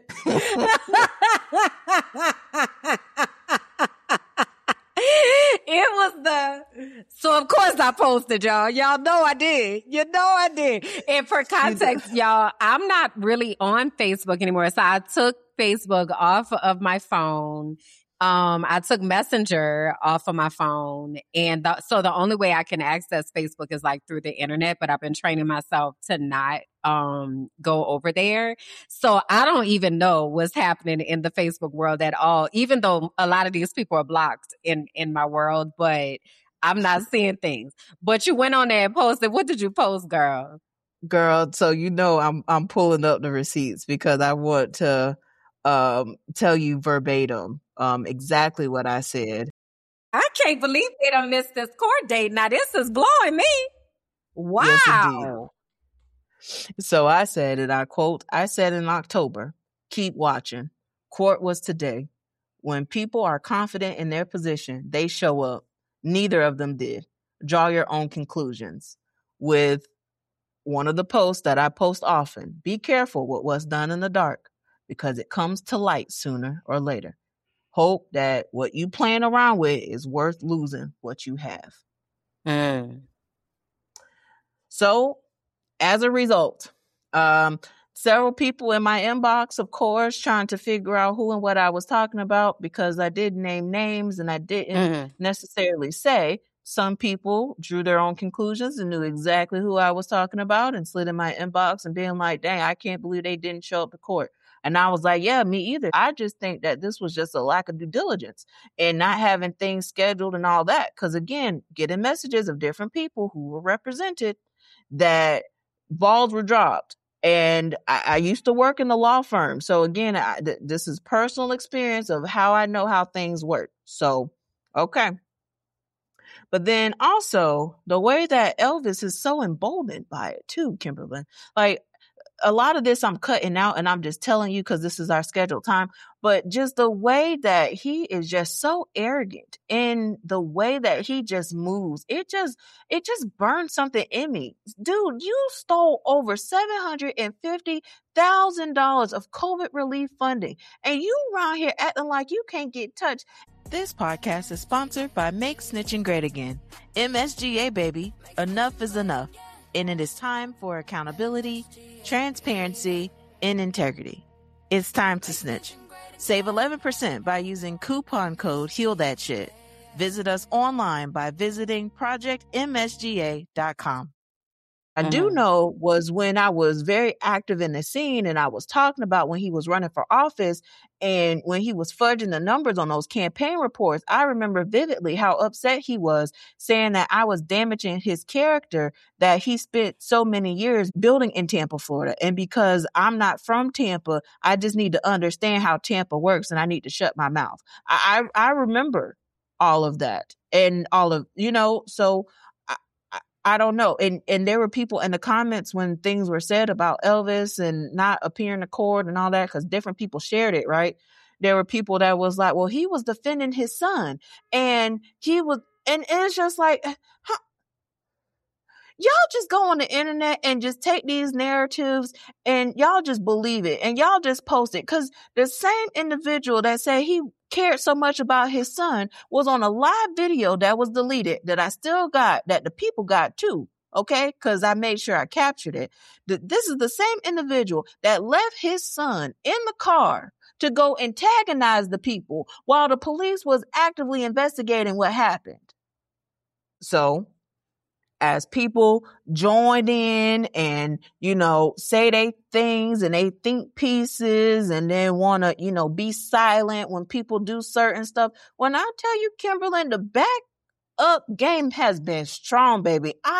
It was the, so of course I posted, y'all. Y'all know I did. You know I did. And for context, y'all, I'm not really on Facebook anymore. So I took Facebook off of my phone. Um, I took Messenger off of my phone. And the, so the only way I can access Facebook is like through the internet, but I've been training myself to not, um, go over there. So I don't even know what's happening in the Facebook world at all, even though a lot of these people are blocked in, in my world, but I'm not seeing things. But you went on there and posted. What did you post, girl? Girl, so you know I'm, I'm pulling up the receipts because I want to, um, tell you verbatim. Um, exactly what I said. I can't believe they don't miss this court date. Now this is blowing me. Wow. Yes, so I said, and I quote, I said in October, keep watching. Court was today. When people are confident in their position, they show up. Neither of them did. Draw your own conclusions. With one of the posts that I post often, be careful with what's done in the dark because it comes to light sooner or later. Hope that what you playing around with is worth losing what you have. Mm. So as a result, um, several people in my inbox, of course, trying to figure out who and what I was talking about because I did name names and I didn't mm. necessarily say. Some people drew their own conclusions and knew exactly who I was talking about and slid in my inbox and being like, dang, I can't believe they didn't show up to court. And I was like, yeah, me either. I just think that this was just a lack of due diligence and not having things scheduled and all that. Because again, getting messages of different people who were represented that balls were dropped. And I, I used to work in the law firm. So again, I, th- this is personal experience of how I know how things work. So, okay. But then also the way that Elvis is so emboldened by it too, Kimberlyn. Like, a lot of this I'm cutting out and I'm just telling you because this is our scheduled time, but just the way that he is just so arrogant in the way that he just moves, it just, it just burns something in me. Dude, you stole over seven hundred fifty thousand dollars of COVID relief funding and you around here acting like you can't get touched. This podcast is sponsored by Make Snitching Great Again. M S G A, baby. Enough is enough. And it is time for accountability, transparency, and integrity. It's time to snitch. Save eleven percent by using coupon code Heal That Shit. Visit us online by visiting project m s g a dot com. I Mhm. do know was when I was very active in the scene and I was talking about when he was running for office and when he was fudging the numbers on those campaign reports. I remember vividly how upset he was, saying that I was damaging his character that he spent so many years building in Tampa, Florida. And because I'm not from Tampa, I just need to understand how Tampa works and I need to shut my mouth. I I, I remember all of that and all of, you know, so I, I, I don't know. And and there were people in the comments when things were said about Elvis and not appearing to court and all that, because different people shared it, right? There were people that was like, well, he was defending his son and he was, and it's just like, how, y'all just go on the internet and just take these narratives and y'all just believe it and y'all just post it. Cause the same individual that said he cared so much about his son was on a live video that was deleted that I still got, that the people got too. Okay. Cause I made sure I captured it. This is the same individual that left his son in the car to go antagonize the people while the police was actively investigating what happened. So as people joined in and, you know, say they things and they think pieces and then want to, you know, be silent when people do certain stuff. When I tell you, Kimberlyn, the back up game has been strong, baby. I,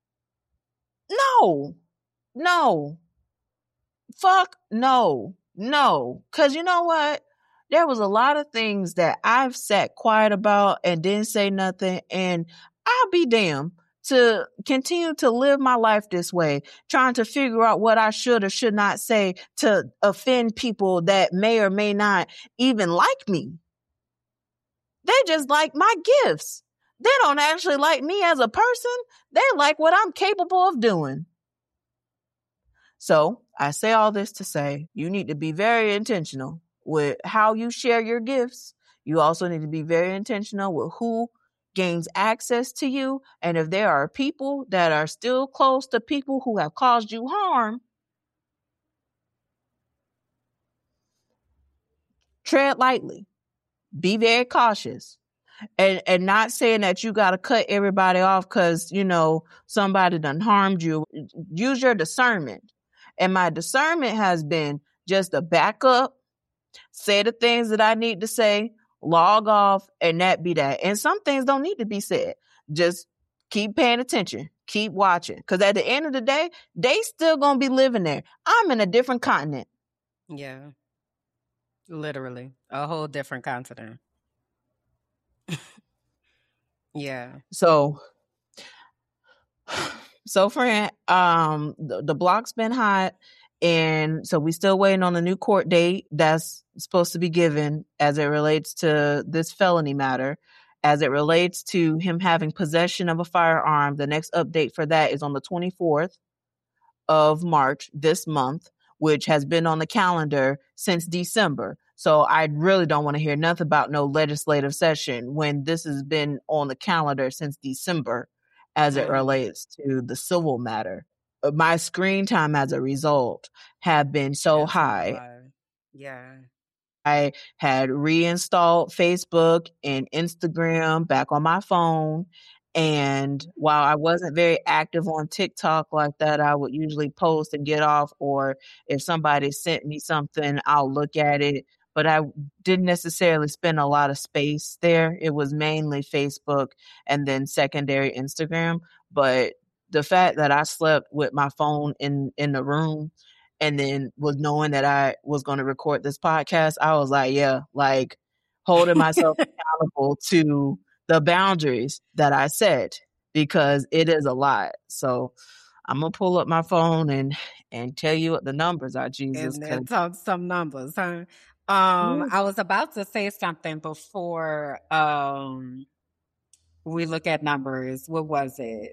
no, no, fuck no, no. Cause you know what? There was a lot of things that I've sat quiet about and didn't say nothing, and I'll be damned to continue to live my life this way, trying to figure out what I should or should not say to offend people that may or may not even like me. They just like my gifts. They don't actually like me as a person. They like what I'm capable of doing. So I say all this to say you need to be very intentional with how you share your gifts. You also need to be very intentional with who gains access to you. And if there are people that are still close to people who have caused you harm, tread lightly, be very cautious. And and not saying that you got to cut everybody off because, you know, somebody done harmed you. Use your discernment. And my discernment has been just to back up, say the things that I need to say, log off, and that be that. And some things don't need to be said. Just keep paying attention. Keep watching. Because at the end of the day, they still going to be living there. I'm in a different continent. Yeah. Literally. A whole different continent. Yeah. So, so friend, um, the, the block's been hot. And so we still waiting on a new court date that's supposed to be given as it relates to this felony matter. As it relates to him having possession of a firearm, the next update for that is on the twenty-fourth of March this month, which has been on the calendar since December. So I really don't want to hear nothing about no legislative session when this has been on the calendar since December as it relates to the civil matter. My screen time as a result have been so That's high. high. Yeah. I had reinstalled Facebook and Instagram back on my phone. And while I wasn't very active on TikTok like that, I would usually post and get off, or if somebody sent me something, I'll look at it. But I didn't necessarily spend a lot of space there. It was mainly Facebook and then secondary Instagram. But the fact that I slept with my phone in, in the room and then was knowing that I was going to record this podcast, I was like, yeah, like holding myself accountable to the boundaries that I set, because it is a lot. So I'm going to pull up my phone and, and tell you what the numbers are, Jesus. And 'cause- then talk some numbers, huh? Um, I was about to say something before um we look at numbers. What was it?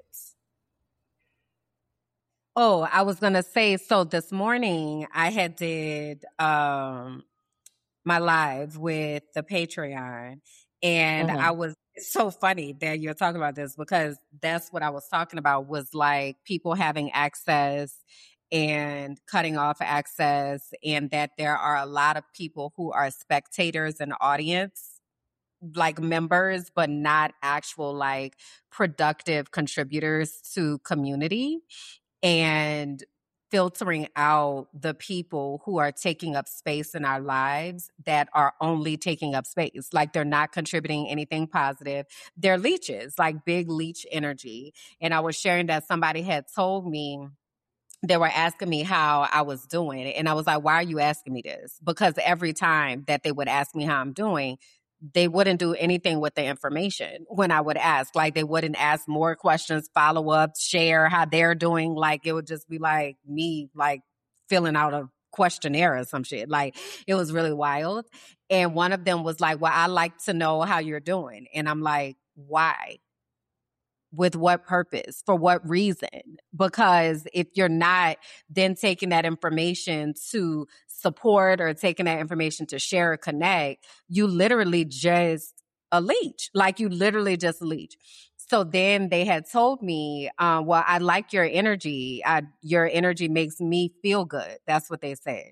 Oh, I was gonna say, so this morning I had did um my live with the Patreon, and Mhm. I was, it's so funny that you're talking about this because that's what I was talking about, was like people having access and cutting off access, and that there are a lot of people who are spectators and audience, like members, but not actual like productive contributors to community. and filtering out the people who are taking up space in our lives that are only taking up space. Like they're not contributing anything positive. They're leeches, like big leech energy. And I was sharing that somebody had told me, they were asking me how I was doing. And I was like, why are you asking me this? Because every time that they would ask me how I'm doing, they wouldn't do anything with the information when I would ask. Like they wouldn't ask more questions, follow up, share how they're doing. Like it would just be like me, like filling out a questionnaire or some shit. Like it was really wild. And one of them was like, well, I like to know how you're doing. And I'm like, why? With what purpose? For what reason? Because if you're not then taking that information to support or taking that information to share or connect, you literally just a leech. Like you literally just a leech. So then they had told me, um, well, I like your energy. I, your energy makes me feel good. That's what they said.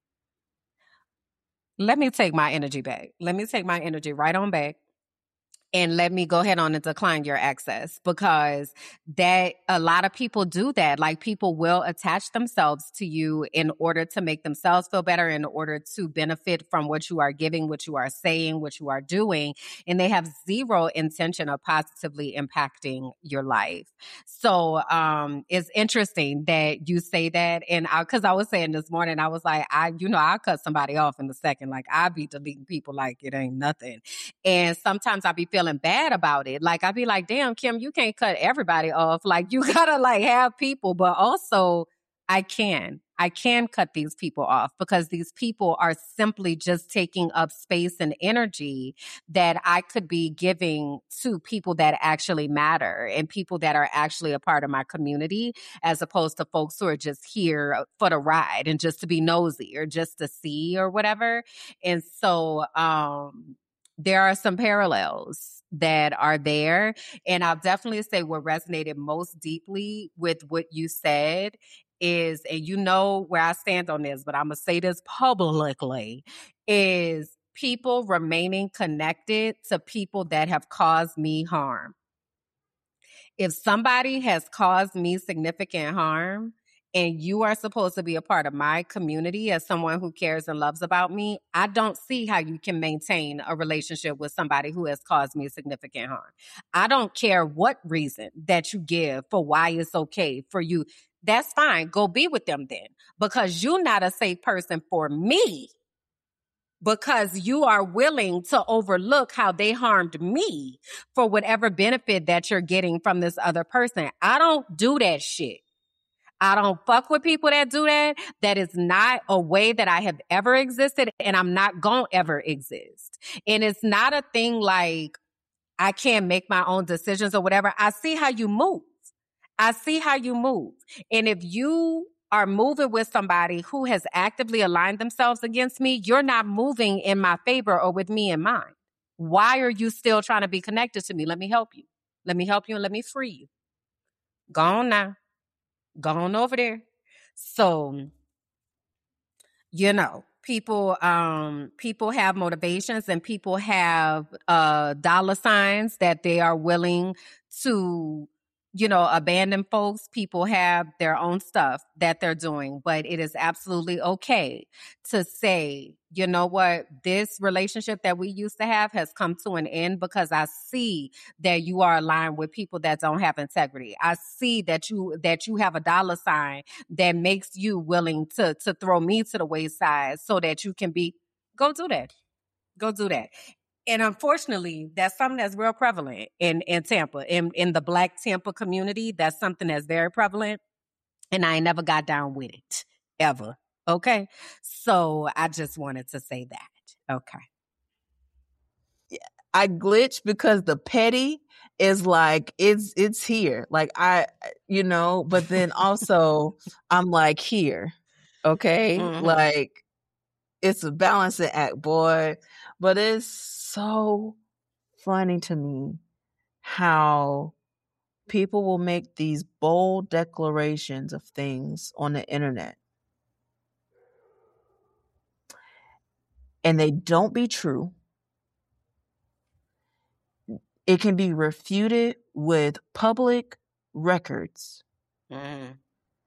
Let me take my energy back. Let me take my energy right on back. And let me go ahead on and decline your access, because that a lot of people do that. Like people will attach themselves to you in order to make themselves feel better, in order to benefit from what you are giving, what you are saying, what you are doing. And they have zero intention of positively impacting your life. So um, it's interesting that you say that. And I, cause I was saying this morning, I was like, I, you know, I'll cut somebody off in a second. Like I be deleting people like it ain't nothing. And sometimes I be feeling bad about it. Like I'd be like, damn, Kim, you can't cut everybody off. Like you gotta like have people, but also I can. I can cut these people off because these people are simply just taking up space and energy that I could be giving to people that actually matter and people that are actually a part of my community, as opposed to folks who are just here for the ride and just to be nosy or just to see or whatever. And so, um, there are some parallels that are there. And I'll definitely say what resonated most deeply with what you said is, and you know where I stand on this, but I'm going to say this publicly, is people remaining connected to people that have caused me harm. If somebody has caused me significant harm, and you are supposed to be a part of my community as someone who cares and loves about me, I don't see how you can maintain a relationship with somebody who has caused me significant harm. I don't care what reason that you give for why it's okay for you. That's fine. Go be with them then, because you're not a safe person for me, because you are willing to overlook how they harmed me for whatever benefit that you're getting from this other person. I don't do that shit. I don't fuck with people that do that. That is not a way that I have ever existed, and I'm not gonna ever exist. And it's not a thing like I can't make my own decisions or whatever. I see how you move. I see how you move. And if you are moving with somebody who has actively aligned themselves against me, you're not moving in my favor or with me in mind. Why are you still trying to be connected to me? Let me help you. Let me help you and let me free you. Go on now. Go on over there. So, you know, people, um, people have motivations and people have uh, dollar signs that they are willing to, you know, abandon folks. People have their own stuff that they're doing, but it is absolutely okay to say, you know what, this relationship that we used to have has come to an end because I see that you are aligned with people that don't have integrity. I see that you that you have a dollar sign that makes you willing to to throw me to the wayside so that you can be, go do that. Go do that. And unfortunately, that's something that's real prevalent in, in Tampa, in, in the Black Tampa community. That's something that's very prevalent. And I ain't never got down with it, ever. Okay? So I just wanted to say that. Okay. Yeah, I glitch because the petty is like, it's, it's here. Like I, you know, but then also I'm like here. Okay? Mm-hmm. Like it's a balancing act, boy. But it's so funny to me how people will make these bold declarations of things on the internet and they don't be true. It can be refuted with public records. Mm.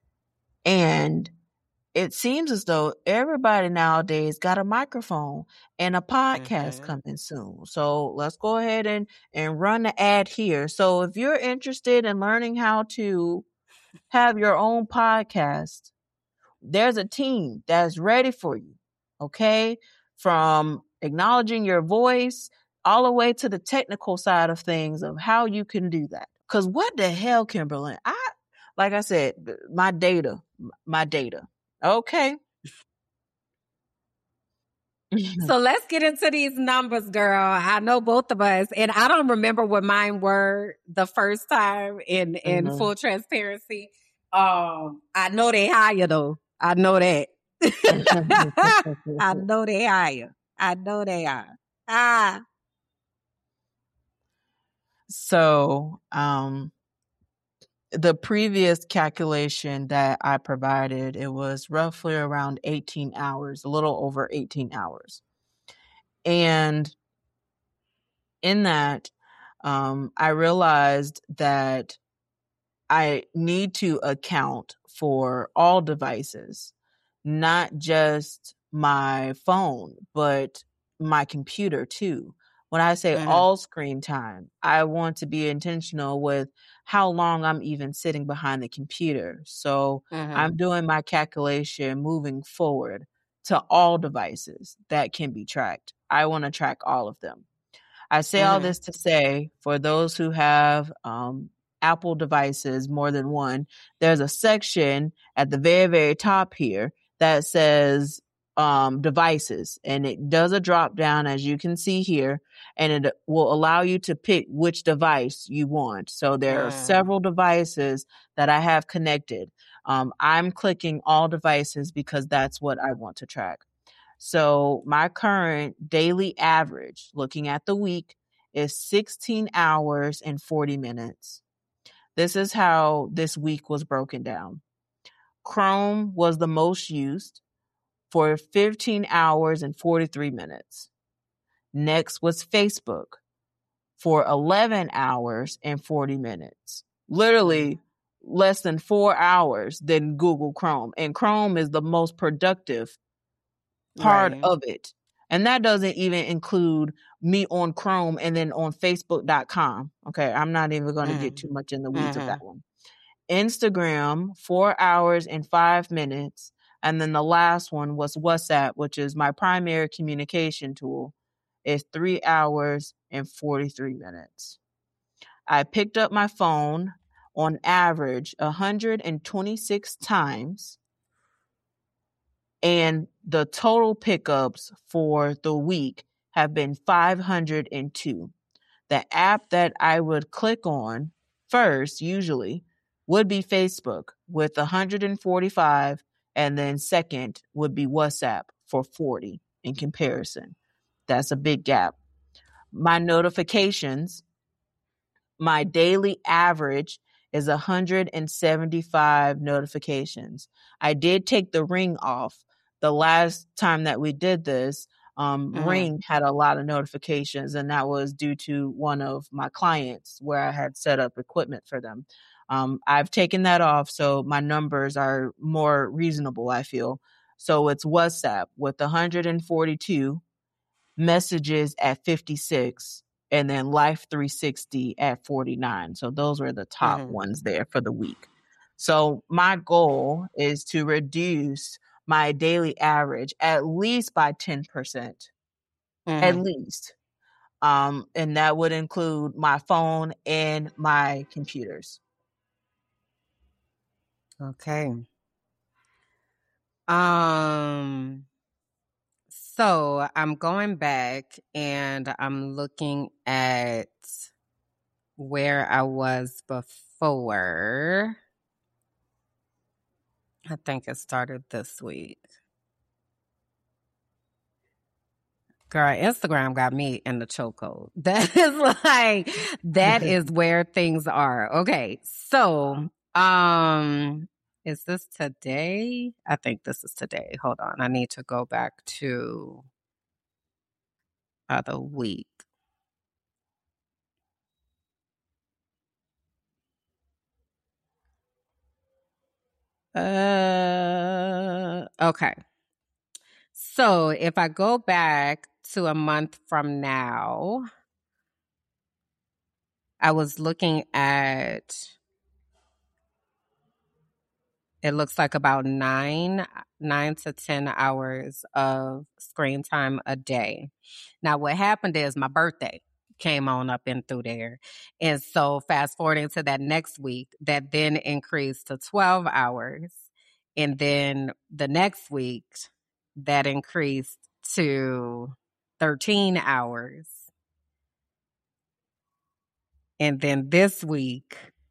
And it seems as though everybody nowadays got a microphone and a podcast Mhm. coming soon. So let's go ahead and, and run the ad here. So if you're interested in learning how to have your own podcast, there's a team that's ready for you. Okay. From acknowledging your voice all the way to the technical side of things of how you can do that. Cause what the hell, Kimberly? I, like I said, my data, my data. Okay. So let's get into these numbers, girl. I know both of us, and I don't remember what mine were the first time in, in Mhm. full transparency. Um, I know they higher though. I know that. I know they higher. I know they are. Ah. So, um, the previous calculation that I provided, it was roughly around eighteen hours, a little over eighteen hours. And in that, um, I realized that I need to account for all devices, not just my phone, but my computer too. When I say Mhm. all screen time, I want to be intentional with how long I'm even sitting behind the computer. So Mhm. I'm doing my calculation moving forward to all devices that can be tracked. I want to track all of them. I say all Mhm. this to say, for those who have um, Apple devices, more than one, there's a section at the very, very top here that says um, devices, and it does a drop down, as you can see here, and it will allow you to pick which device you want. So there are Mm. several devices that I have connected. Um, I'm clicking all devices because that's what I want to track. So my current daily average, looking at the week, is sixteen hours and forty minutes. This is how this week was broken down. Chrome was the most used for fifteen hours and forty-three minutes. Next was Facebook for eleven hours and forty minutes. Literally less than four hours than Google Chrome. And Chrome is the most productive part Right. of it. And that doesn't even include me on Chrome and then on Facebook dot com. Okay. I'm not even going to get Mhm. too much in the weeds of that Mhm. one. Instagram, four hours and five minutes. And then the last one was WhatsApp, which is my primary communication tool. It's three hours and forty-three minutes. I picked up my phone on average one hundred twenty-six times. And the total pickups for the week have been five hundred two. The app that I would click on first, usually, would be Facebook with one hundred forty-five, and then second would be WhatsApp for forty in comparison. That's a big gap. My notifications, my daily average is one hundred seventy-five notifications. I did take the Ring off. The last time that we did this, um, Mhm. Ring had a lot of notifications, and that was due to one of my clients where I had set up equipment for them. Um, I've taken that off, so my numbers are more reasonable, I feel. So it's WhatsApp with one hundred forty-two, messages at fifty-six, and then Life three sixty at forty-nine. So those were the top Mhm. ones there for the week. So my goal is to reduce my daily average at least by ten percent, at Mhm. least. Um, and that would include my phone and my computers. Okay. Um, so I'm going back and I'm looking at where I was before. I think it started this week. Girl, Instagram got me in the chokehold. That is like, that is where things are. Okay. So, um, is this today? I think this is today. Hold on. I need to go back to uh, the week. Okay. So if I go back to a month from now, I was looking at, it looks like about nine, nine to ten hours of screen time a day. Now, what happened is my birthday came on up in through there. And so fast forwarding to that next week, that then increased to twelve hours. And then the next week, that increased to thirteen hours. And then this week,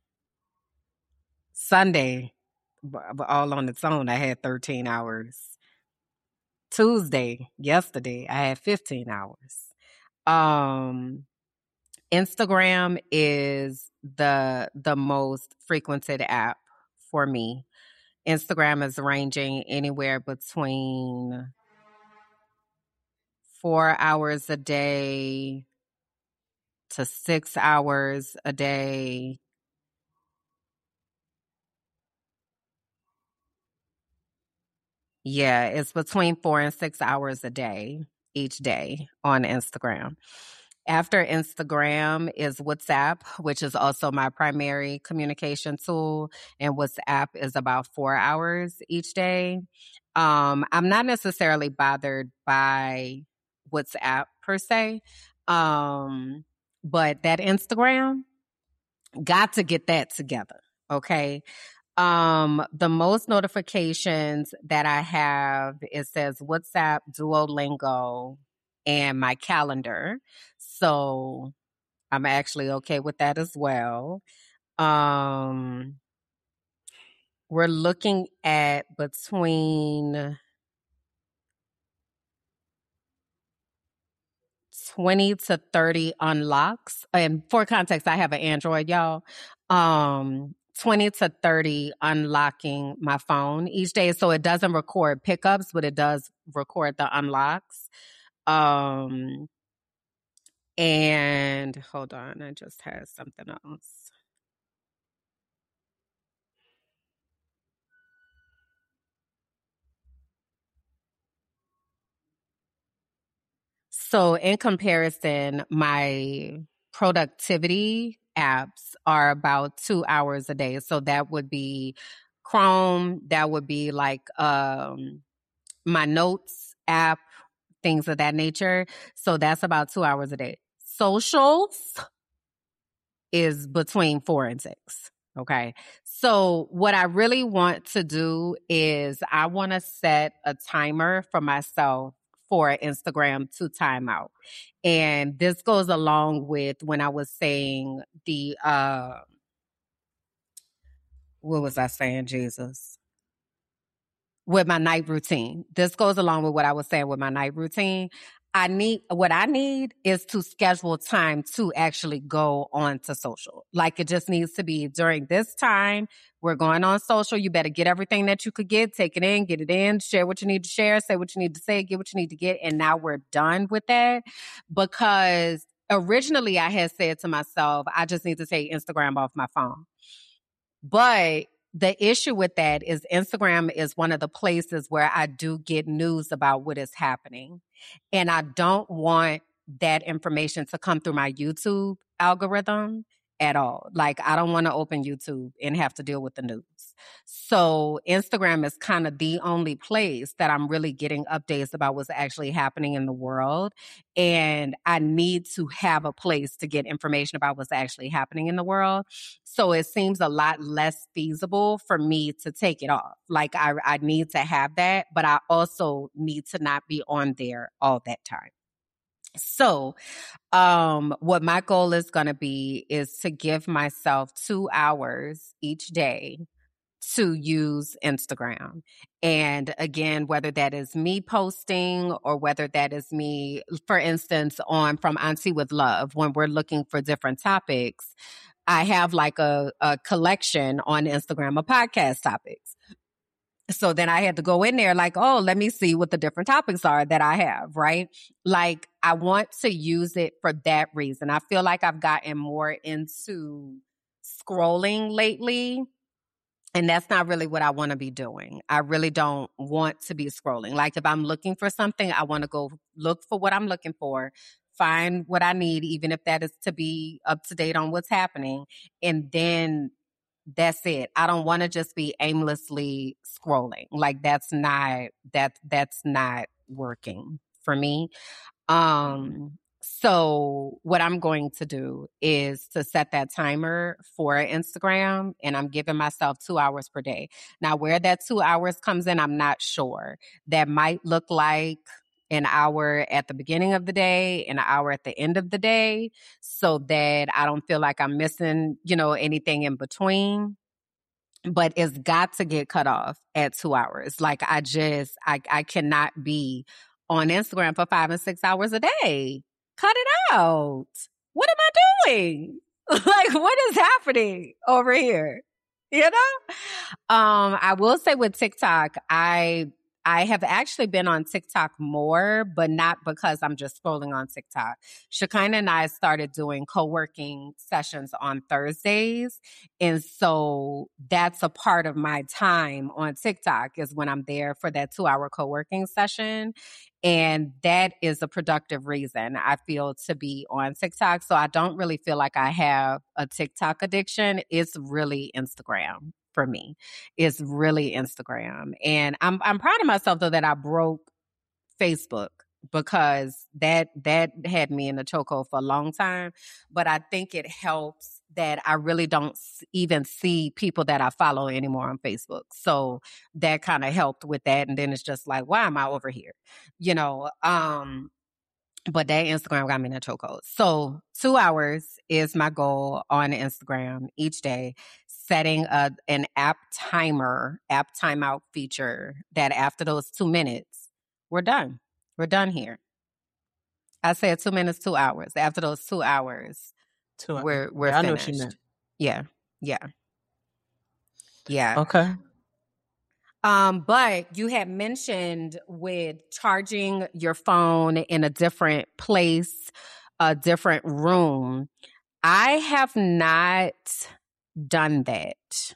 Sunday, all on its own, I had thirteen hours. Tuesday, yesterday, I had fifteen hours. Um, Instagram is the the most frequented app for me. Instagram is ranging anywhere between four hours a day to six hours a day. Yeah, it's between four and six hours a day each day on Instagram. After Instagram is WhatsApp, which is also my primary communication tool. And WhatsApp is about four hours each day. Um, I'm not necessarily bothered by WhatsApp per se. Um, but that Instagram, got to get that together. Okay. Um, the most notifications that I have, it says WhatsApp, Duolingo, and my calendar. So I'm actually okay with that as well. Um, we're looking at between twenty to thirty unlocks. And for context, I have an Android, y'all. Um, twenty to thirty unlocking my phone each day. So it doesn't record pickups, but it does record the unlocks. Um, and hold on, I just had something else. So in comparison, my productivity apps are about two hours a day. So that would be Chrome, that would be like um, my notes app, things of that nature. So that's about two hours a day. Socials is between four and six. Okay. So what I really want to do is I want to set a timer for myself for Instagram to time out. And this goes along with when I was saying the, uh, what was I saying, Jesus? With my night routine. This goes along with what I was saying with my night routine. I need, what I need is to schedule time to actually go on to social. Like it just needs to be during this time. We're going on social. You better get everything that you could get, take it in, get it in, share what you need to share, say what you need to say, get what you need to get. And now we're done with that because originally I had said to myself, I just need to take Instagram off my phone. But the issue with that is Instagram is one of the places where I do get news about what is happening. And I don't want that information to come through my YouTube algorithm at all. Like, I don't want to open YouTube and have to deal with the news. So Instagram is kind of the only place that I'm really getting updates about what's actually happening in the world. And I need to have a place to get information about what's actually happening in the world. So it seems a lot less feasible for me to take it off. Like I, I need to have that, but I also need to not be on there all that time. So um, what my goal is going to be is to give myself two hours each day to use Instagram. And again, whether that is me posting or whether that is me, for instance, on From Auntie with Love, when we're looking for different topics, I have like a, a collection on Instagram of podcast topics. So then I had to go in there like, oh, let me see what the different topics are that I have, right? Like I want to use it for that reason. I feel like I've gotten more into scrolling lately. And that's not really what I want to be doing. I really don't want to be scrolling. Like if I'm looking for something, I want to go look for what I'm looking for, find what I need, even if that is to be up to date on what's happening. And then that's it. I don't want to just be aimlessly scrolling. Like that's not, that, that's not working for me. Um, So what I'm going to do is to set that timer for Instagram, and I'm giving myself two hours per day. Now, where that two hours comes in, I'm not sure. That might look like an hour at the beginning of the day, an hour at the end of the day, so that I don't feel like I'm missing, you know, anything in between. But it's got to get cut off at two hours. Like I just, I, I cannot be on Instagram for five and six hours a day. Cut it out. What am I doing? Like, what is happening over here? You know? Um, I will say with TikTok, I I have actually been on TikTok more, but not because I'm just scrolling on TikTok. Shekinah and I started doing co-working sessions on Thursdays. And so that's a part of my time on TikTok is when I'm there for that two hour co-working session. And that is a productive reason I feel to be on TikTok. So I don't really feel like I have a TikTok addiction. It's really Instagram for me. It's really Instagram. And I'm I'm proud of myself though that I broke Facebook because that that had me in a chokehold for a long time. But I think it helps that I really don't even see people that I follow anymore on Facebook. So that kind of helped with that. And then it's just like, why am I over here? You know, um, but that Instagram got me in a chokehold. So two hours is my goal on Instagram each day, setting a, an app timer, app timeout feature that after those two minutes, we're done. We're done here. I said two minutes, two hours. After those two hours, Two hours. we're we're Yeah, I know finished. what you meant. Yeah, yeah, yeah. Okay. Um, but you had mentioned with charging your phone in a different place, a different room. I have not done that.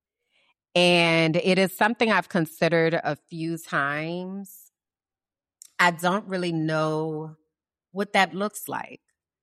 And it is something I've considered a few times. I don't really know what that looks like.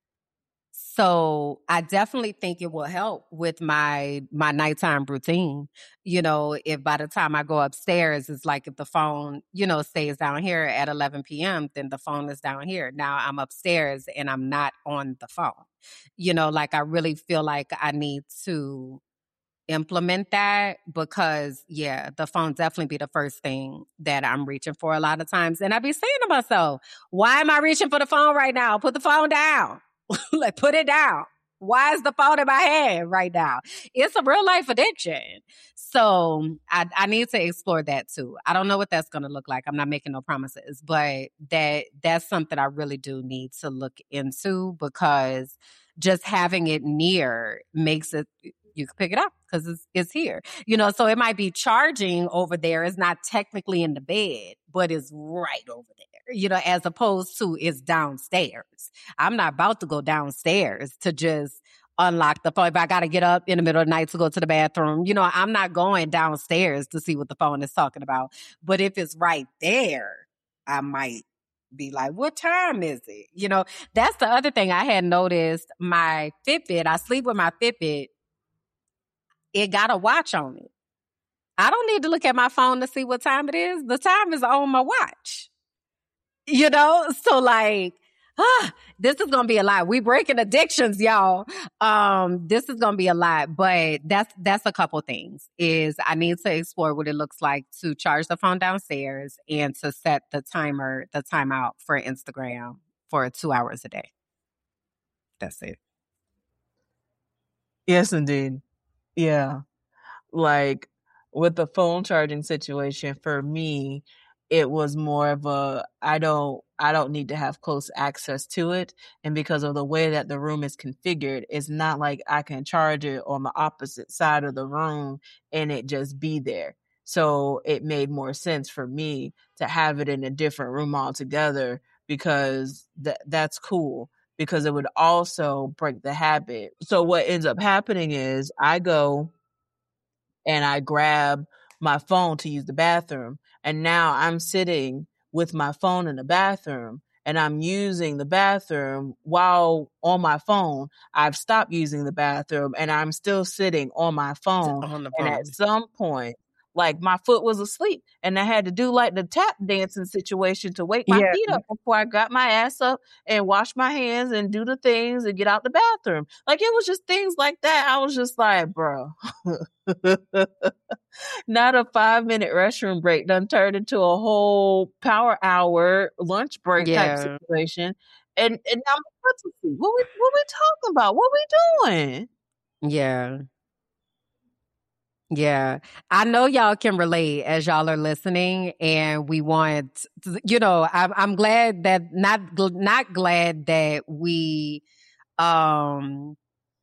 So I definitely think it will help with my my nighttime routine. You know, if by the time I go upstairs, it's like if the phone, you know, stays down here at eleven p.m., then the phone is down here. Now I'm upstairs and I'm not on the phone. You know, like I really feel like I need to implement that because, yeah, the phone definitely be the first thing that I'm reaching for a lot of times. And I be saying to myself, why am I reaching for the phone right now? Put the phone down. Like, put it down. Why is the phone in my hand right now? It's a real life addiction. So I, I need to explore that too. I don't know what that's going to look like. I'm not making no promises, but that that's something I really do need to look into because just having it near makes it, you can pick it up because it's, it's here. You know, so it might be charging over there. It's not technically in the bed, but it's right over there. You know, as opposed to it's downstairs. I'm not about to go downstairs to just unlock the phone. If I got to get up in the middle of the night to go to the bathroom, you know, I'm not going downstairs to see what the phone is talking about. But if it's right there, I might be like, what time is it? You know, that's the other thing I had noticed. My Fitbit, I sleep with my Fitbit. It got a watch on it. I don't need to look at my phone to see what time it is. The time is on my watch. You know, so like, ah, this is going to be a lot. We breaking addictions, y'all. Um, this is going to be a lot, but that's, that's a couple things is I need to explore what it looks like to charge the phone downstairs and to set the timer, the timeout for Instagram for two hours a day. That's it. Yes, indeed. Yeah. Like with the phone charging situation for me, it was more of a, I don't, I don't need to have close access to it. And because of the way that the room is configured, it's not like I can charge it on the opposite side of the room and it just be there. So it made more sense for me to have it in a different room altogether because th- that's cool because it would also break the habit. So what ends up happening is I go and I grab my phone to use the bathroom. And now I'm sitting with my phone in the bathroom and I'm using the bathroom while on my phone. I've stopped using the bathroom and I'm still sitting on my phone. On the And phone. at some point, like my foot was asleep and I had to do like the tap dancing situation to wake my Yeah. feet up before I got my ass up and wash my hands and do the things and get out the bathroom. Like it was just things like that. I was just like, bro, not a five minute restroom break done turned into a whole power hour lunch break type Yeah. situation. And and now my foot's asleep. What we what we talking about? What we doing? Yeah. Yeah. I know y'all can relate as y'all are listening, and we want, to- you know, I'm, I'm glad that not, gl- not glad that we, um,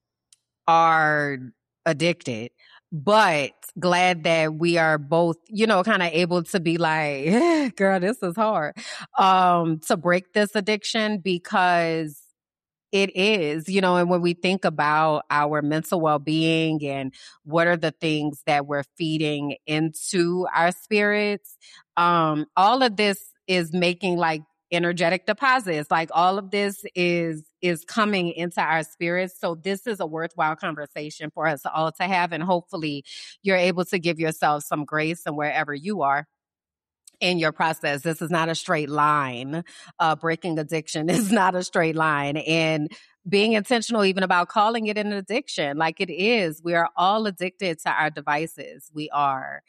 are addicted, but glad that we are both, you know, kind of able to be like, "Eh, girl, this is hard, um, to break this addiction because it is, you know, and when we think about our mental well-being and what are the things that we're feeding into our spirits, um, all of this is making like energetic deposits. Like all of this is is coming into our spirits. So this is a worthwhile conversation for us all to have. And hopefully you're able to give yourself some grace and wherever you are in your process. This is not a straight line. Uh, breaking addiction is not a straight line. And being intentional even about calling it an addiction, like it is. We are all addicted to our devices. We are.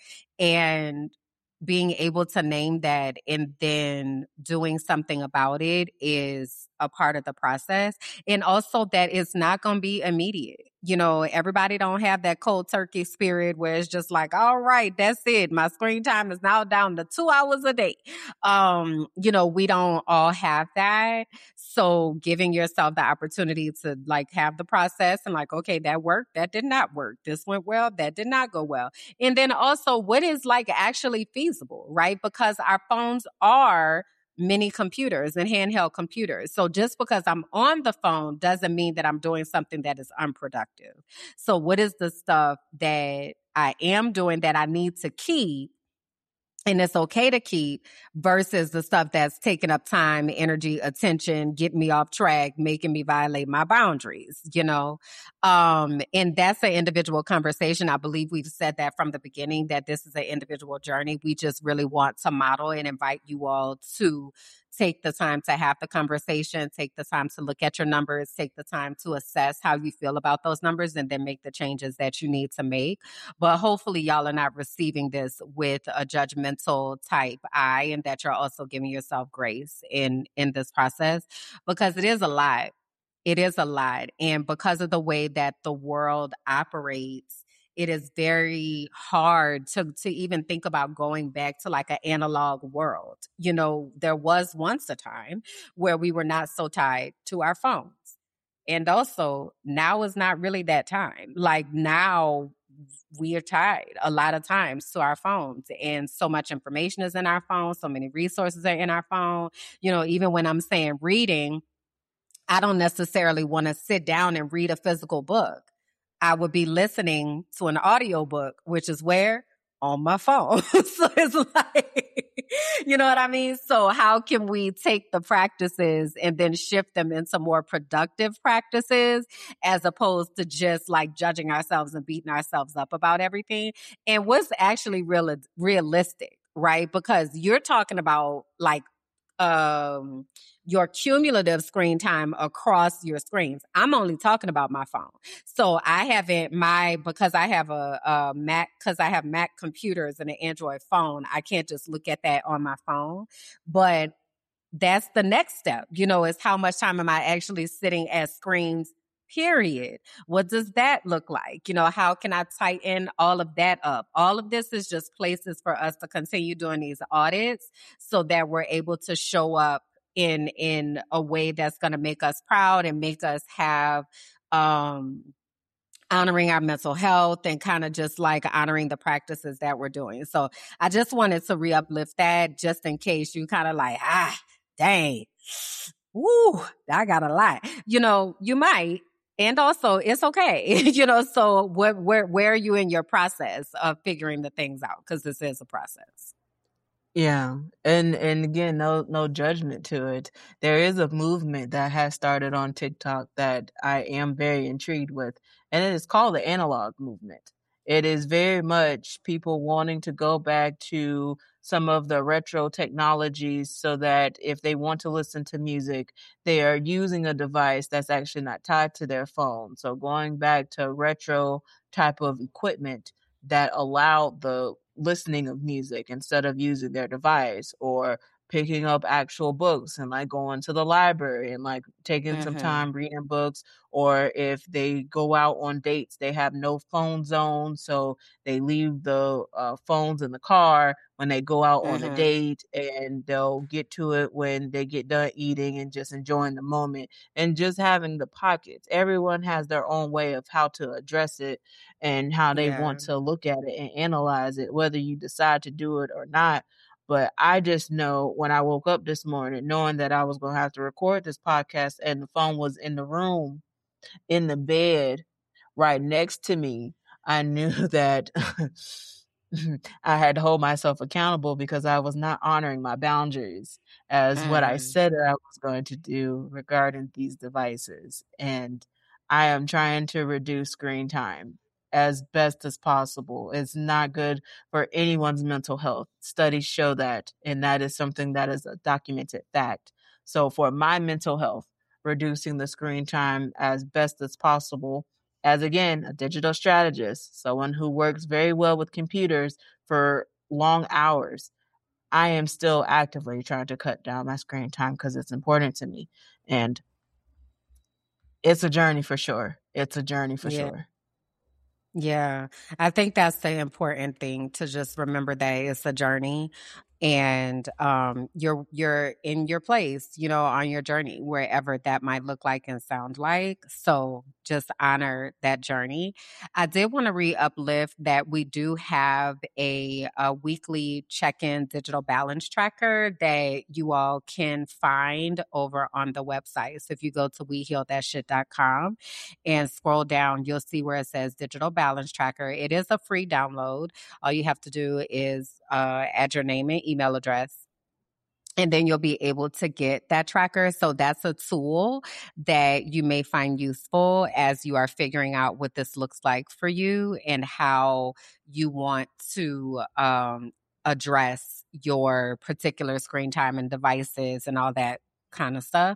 And being able to name that and then doing something about it is a part of the process. And also that it's not going to be immediate. You know, everybody don't have that cold turkey spirit where it's just like, all right, that's it. My screen time is now down to two hours a day. Um, you know, we don't all have that. So giving yourself the opportunity to like have the process and like, okay, that worked, that did not work. This went well, that did not go well. And then also what is like actually feasible, right? Because our phones are mini computers and handheld computers. So just because I'm on the phone doesn't mean that I'm doing something that is unproductive. So what is the stuff that I am doing that I need to keep and it's okay to keep versus the stuff that's taking up time, energy, attention, getting me off track, making me violate my boundaries, you know? Um, and that's an individual conversation. I believe we've said that from the beginning, that this is an individual journey. We just really want to model and invite you all to take the time to have the conversation, take the time to look at your numbers, take the time to assess how you feel about those numbers, and then make the changes that you need to make. But hopefully y'all are not receiving this with a judgmental type eye, and that you're also giving yourself grace in, in this process, because it is a lot. It is a lot. And because of the way that the world operates, it is very hard to, to even think about going back to like an analog world. You know, there was once a time where we were not so tied to our phones. And also now is not really that time. Like now we are tied a lot of times to our phones, and so much information is in our phone. So many resources are in our phone. You know, even when I'm saying reading, I don't necessarily want to sit down and read a physical book. I would be listening to an audiobook, which is where? On my phone. So it's like, you know what I mean? So how can we take the practices and then shift them into more productive practices as opposed to just like judging ourselves and beating ourselves up about everything? And what's actually real, realistic, right? Because you're talking about like, um, your cumulative screen time across your screens. I'm only talking about my phone. So I haven't my, because I have a, a Mac, because I have Mac computers and an Android phone, I can't just look at that on my phone. But that's the next step, you know, is how much time am I actually sitting at screens, period. What does that look like? You know, how can I tighten all of that up? All of this is just places for us to continue doing these audits so that we're able to show up in in a way that's going to make us proud and make us have um honoring our mental health and kind of just like honoring the practices that we're doing. So I just wanted to re-uplift that just in case you kind of like, ah, dang, woo, I got a lot. You know, you might, And also, it's okay, you know. So, what, where, where are you in your process of figuring the things out? Because this is a process. Yeah. And and again, no no judgment to it. There is a movement that has started on TikTok that I am very intrigued with, and it is called the analog movement. It is very much people wanting to go back to some of the retro technologies so that if they want to listen to music, they are using a device that's actually not tied to their phone. So going back to retro type of equipment that allow the listening of music instead of using their device, or picking up actual books and like going to the library and like taking some Mm-hmm. time reading books. Or if they go out on dates, they have no phone zone, so they leave the uh, phones in the car when they go out on a Mm-hmm. date, and they'll get to it when they get done eating and just enjoying the moment and just having the pockets. Everyone has their own way of how to address it and how they Yeah. want to look at it and analyze it, whether you decide to do it or not. But I just know when I woke up this morning, knowing that I was going to have to record this podcast, and the phone was in the room, in the bed, right next to me, I knew that I had to hold myself accountable because I was not honoring my boundaries as what I Mm. said that I was going to do regarding these devices. And I am trying to reduce screen time as best as possible. It's not good for anyone's mental health. Studies show that, and that is something that is a documented fact. So for my mental health, reducing the screen time as best as possible, as again, a digital strategist, someone who works very well with computers for long hours, I am still actively trying to cut down my screen time because it's important to me. And it's a journey for sure. It's a journey for Yeah. sure. Yeah, I think that's the important thing, to just remember that it's a journey, and um, you're you're in your place, you know, on your journey, wherever that might look like and sound like. So just honor that journey. I did want to re-uplift that we do have a, a weekly check-in digital balance tracker that you all can find over on the website. So if you go to we heal that shit dot com and scroll down, you'll see where it says digital balance tracker. It is a free download. All you have to do is uh, add your name and email address, and then you'll be able to get that tracker. So that's a tool that you may find useful as you are figuring out what this looks like for you and how you want to um, address your particular screen time and devices and all that kind of stuff.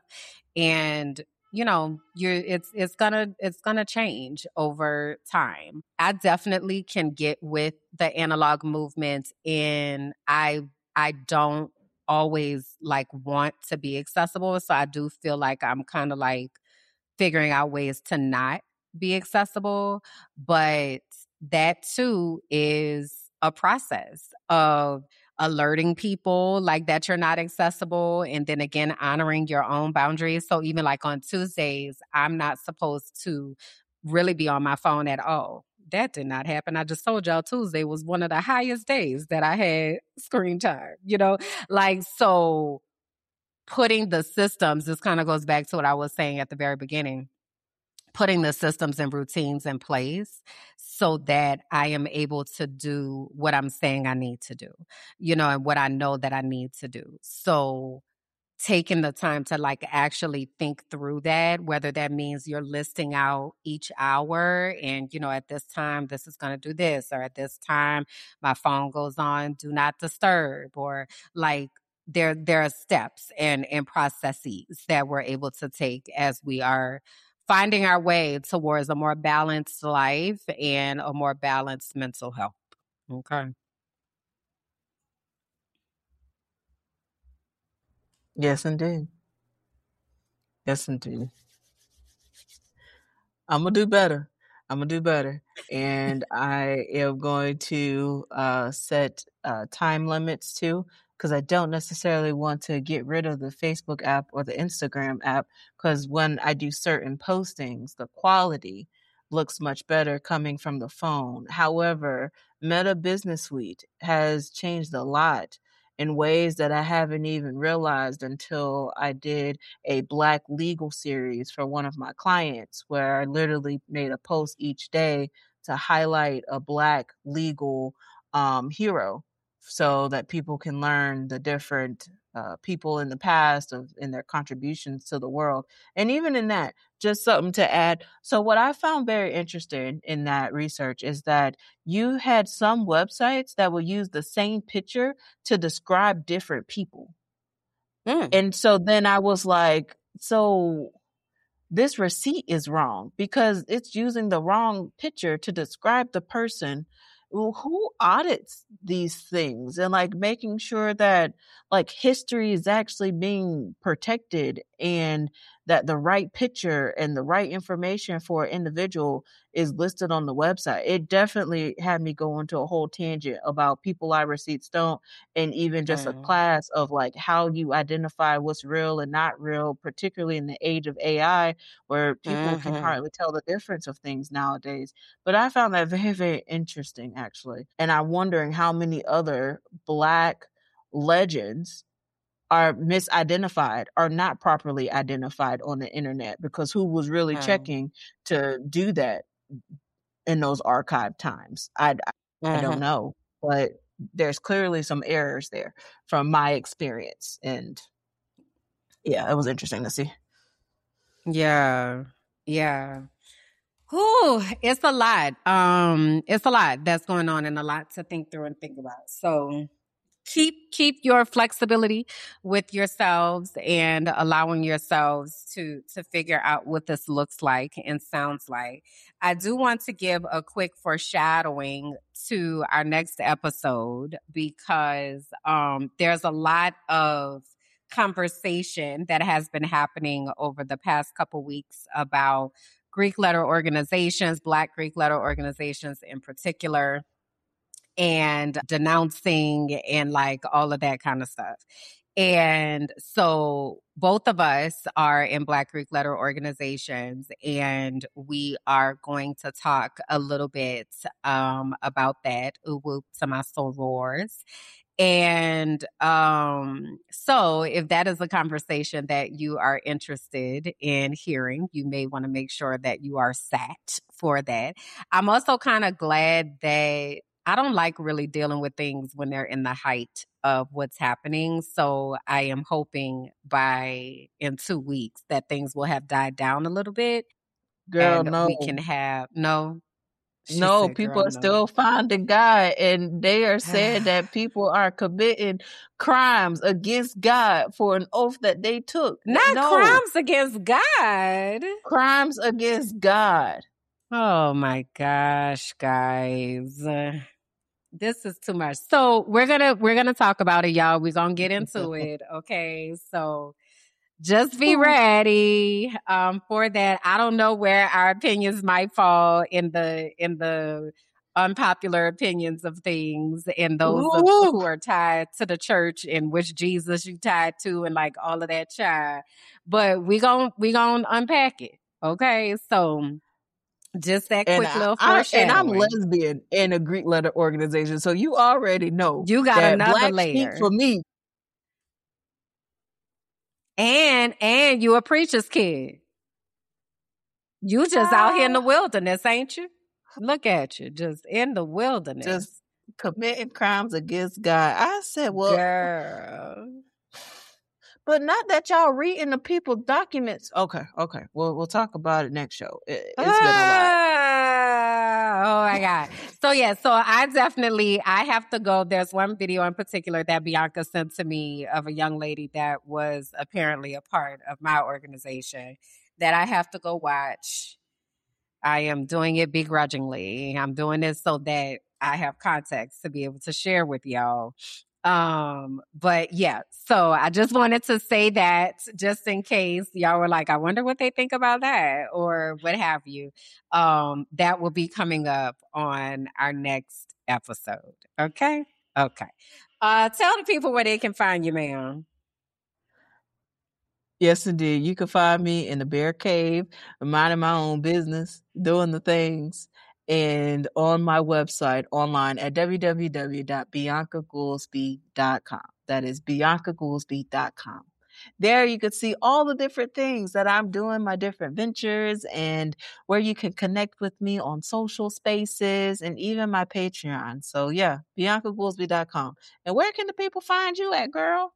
And you know, you're it's it's gonna it's gonna change over time. I definitely can get with the analog movement, and I I don't always like want to be accessible. So I do feel like I'm kind of like figuring out ways to not be accessible. But that too is a process of alerting people like that you're not accessible, and then again honoring your own boundaries. So even like on Tuesdays, I'm not supposed to really be on my phone at all. That did not happen. I just told y'all Tuesday was one of the highest days that I had screen time, you know? Like, so putting the systems, this kind of goes back to what I was saying at the very beginning, putting the systems and routines in place so that I am able to do what I'm saying I need to do, you know, and what I know that I need to do. So taking the time to like actually think through that, whether that means you're listing out each hour and, you know, at this time, this is going to do this, or at this time, my phone goes on, do not disturb, or like, there, there are steps and, and processes that we're able to take as we are finding our way towards a more balanced life and a more balanced mental health. Okay. Yes, indeed. Yes, indeed. I'm gonna do better. I'm gonna do better, and I am going to uh, set uh, time limits too, because I don't necessarily want to get rid of the Facebook app or the Instagram app. Because when I do certain postings, the quality looks much better coming from the phone. However, Meta Business Suite has changed a lot. in ways that I haven't even realized until I did a Black legal series for one of my clients, where I literally made a post each day to highlight a Black legal um, hero, so that people can learn the different uh, people in the past of and their contributions to the world. And even in that, just something to add. So what I found very interesting in that research is that you had some websites that will use the same picture to describe different people. Mm. And so then I was like, so this receipt is wrong because it's using the wrong picture to describe the person. Well, who audits these things, and like making sure that like history is actually being protected and that the right picture and the right information for an individual is listed on the website. It definitely had me go into a whole tangent about people lie, receipts don't, and even just a Mm. class of like how you identify what's real and not real, particularly in the age of A I, where people can Mhm. hardly tell the difference of things nowadays. But I found that very, very interesting, actually. And I'm wondering how many other Black legends are misidentified, are not properly identified on the internet, because who was really Mm. checking to do that in those archive times? I, I don't Mhm. know, but there's clearly some errors there from my experience. And yeah, it was interesting to see. Yeah. Yeah. Whew, it's a lot. Um, it's a lot that's going on and a lot to think through and think about. So keep keep your flexibility with yourselves and allowing yourselves to to figure out what this looks like and sounds like. I do want to give a quick foreshadowing to our next episode because um, there's a lot of conversation that has been happening over the past couple weeks about Greek letter organizations, Black Greek letter organizations in particular, and denouncing and like all of that kind of stuff. And so both of us are in Black Greek letter organizations, and we are going to talk a little bit um, about that. Uwu to my sorors. And um, so if that is a conversation that you are interested in hearing, you may want to make sure that you are sat for that. I'm also kind of glad that I don't like really dealing with things when they're in the height of what's happening. So I am hoping by in two weeks that things will have died down a little bit. Girl, And no. we can have, no. She No, said, people girl, are no. still finding God, and they are saying that people are committing crimes against God for an oath that they took. Not No, crimes against God. crimes against God. Oh my gosh, guys. Uh, This is too much. So we're gonna we're gonna talk about it, y'all. We're gonna get into it. Okay. So just be ready um for that. I don't know where our opinions might fall in the in the unpopular opinions of things and those of, Ooh. who are tied to the church and which Jesus you tied to and like all of that child. But we gon' we gonna unpack it. Okay. So just that And quick I, little I and I'm foreshadowing. lesbian in a Greek letter organization, so you already know You got that another Black speak layer. for me. And and you a preacher's kid. You just out here in the wilderness, ain't you? Look at you, just in the wilderness. Just committing crimes against God. I said, well, girl. but not that y'all reading the people's documents. Okay, okay. We'll we'll talk about it next show. It, it's ah, been a lot. Oh my God. So yeah, so I definitely I have to go. There's one video in particular that Bianca sent to me of a young lady that was apparently a part of my organization that I have to go watch. I am doing it begrudgingly. I'm doing this so that I have context to be able to share with y'all. Um, but yeah, so I just wanted to say that just in case y'all were like, I wonder what they think about that or what have you. Um, that will be coming up on our next episode. Okay. Okay. Uh, tell the people where they can find you, ma'am. Yes, indeed. You can find me in the bear cave, minding my own business, doing the things, and on my website online at w w w dot bianca goolsby dot com. That is bianca goolsby dot com. There you could see all the different things that I'm doing, my different ventures, and where you can connect with me on social spaces and even my Patreon. So yeah, bianca goolsby dot com. And where can the people find you at, girl?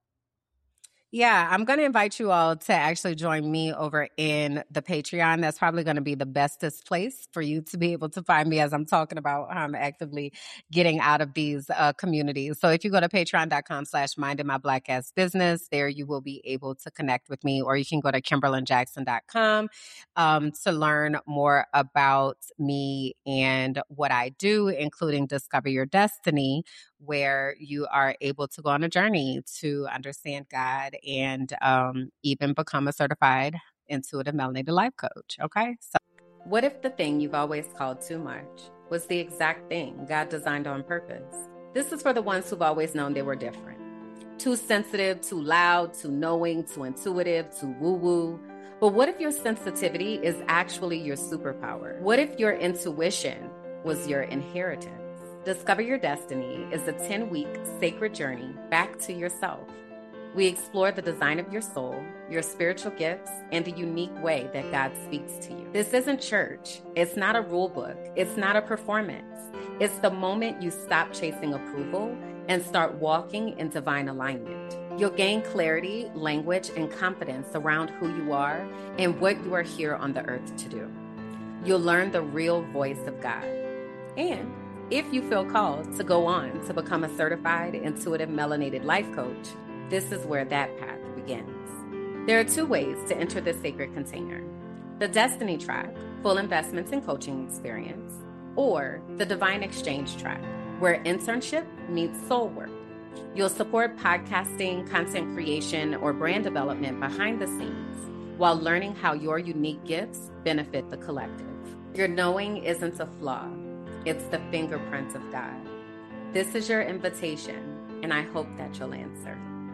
Yeah, I'm going to invite you all to actually join me over in the Patreon. That's probably going to be the bestest place for you to be able to find me as I'm talking about how I'm actively getting out of these uh, communities. So if you go to patreon.com slash minding my black ass business, there you will be able to connect with me, or you can go to kimberlyn jackson dot com um, to learn more about me and what I do, including Discover Your Destiny, where you are able to go on a journey to understand God and um, even become a certified intuitive melanated life coach. Okay. So what if the thing you've always called too much was the exact thing God designed on purpose? This is for the ones who've always known they were different. Too sensitive, too loud, too knowing, too intuitive, too woo-woo. But what if your sensitivity is actually your superpower? What if your intuition was your inheritance? Discover Your Destiny is a ten-week sacred journey back to yourself. We explore the design of your soul, your spiritual gifts, and the unique way that God speaks to you. This isn't church. It's not a rule book. It's not a performance. It's the moment you stop chasing approval and start walking in divine alignment. You'll gain clarity, language, and confidence around who you are and what you are here on the earth to do. You'll learn the real voice of God. And if you feel called to go on to become a certified intuitive melanated life coach, this is where that path begins. There are two ways to enter this sacred container: the Destiny track, full investments and coaching experience, or the Divine Exchange track, where internship meets soul work. You'll support podcasting, content creation, or brand development behind the scenes while learning how your unique gifts benefit the collective. Your knowing isn't a flaw. It's the fingerprints of God. This is your invitation, and I hope that you'll answer.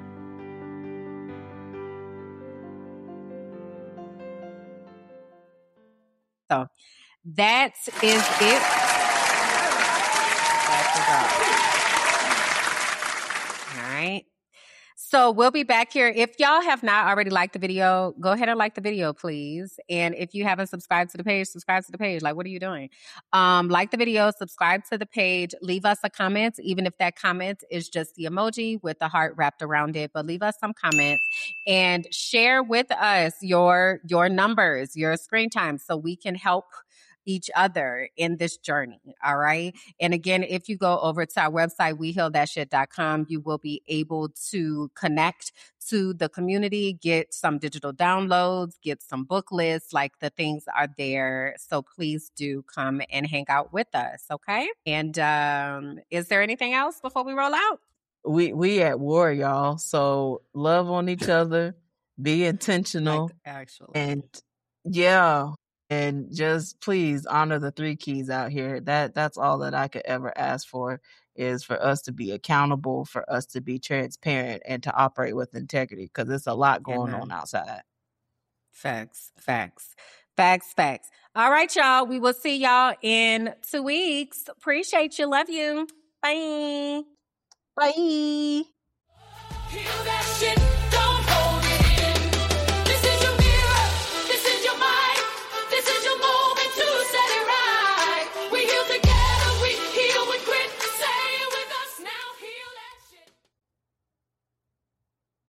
So that is it. That's all. All right. So we'll be back here. If y'all have not already liked the video, go ahead and like the video, please. And if you haven't subscribed to the page, subscribe to the page. Like, what are you doing? Um, like the video, subscribe to the page, leave us a comment, even if that comment is just the emoji with the heart wrapped around it. But leave us some comments and share with us your your numbers, your screen time, so we can help each other in this journey. All right. And again, if you go over to our website, we heal that shit dot com, you will be able to connect to the community, get some digital downloads, get some book lists, like the things are there. So please do come and hang out with us. Okay. And um, is there anything else before we roll out? We we at war, y'all. So love on each other, be intentional, Like, actually. and yeah. And just please honor the three keys out here. That that's all that I could ever ask for, is for us to be accountable, for us to be transparent, and to operate with integrity, because there's a lot going Amen. on outside. Facts, facts, facts, facts. All right, y'all. We will see y'all in two weeks. Appreciate you. Love you. Bye. Bye. Heal that shit.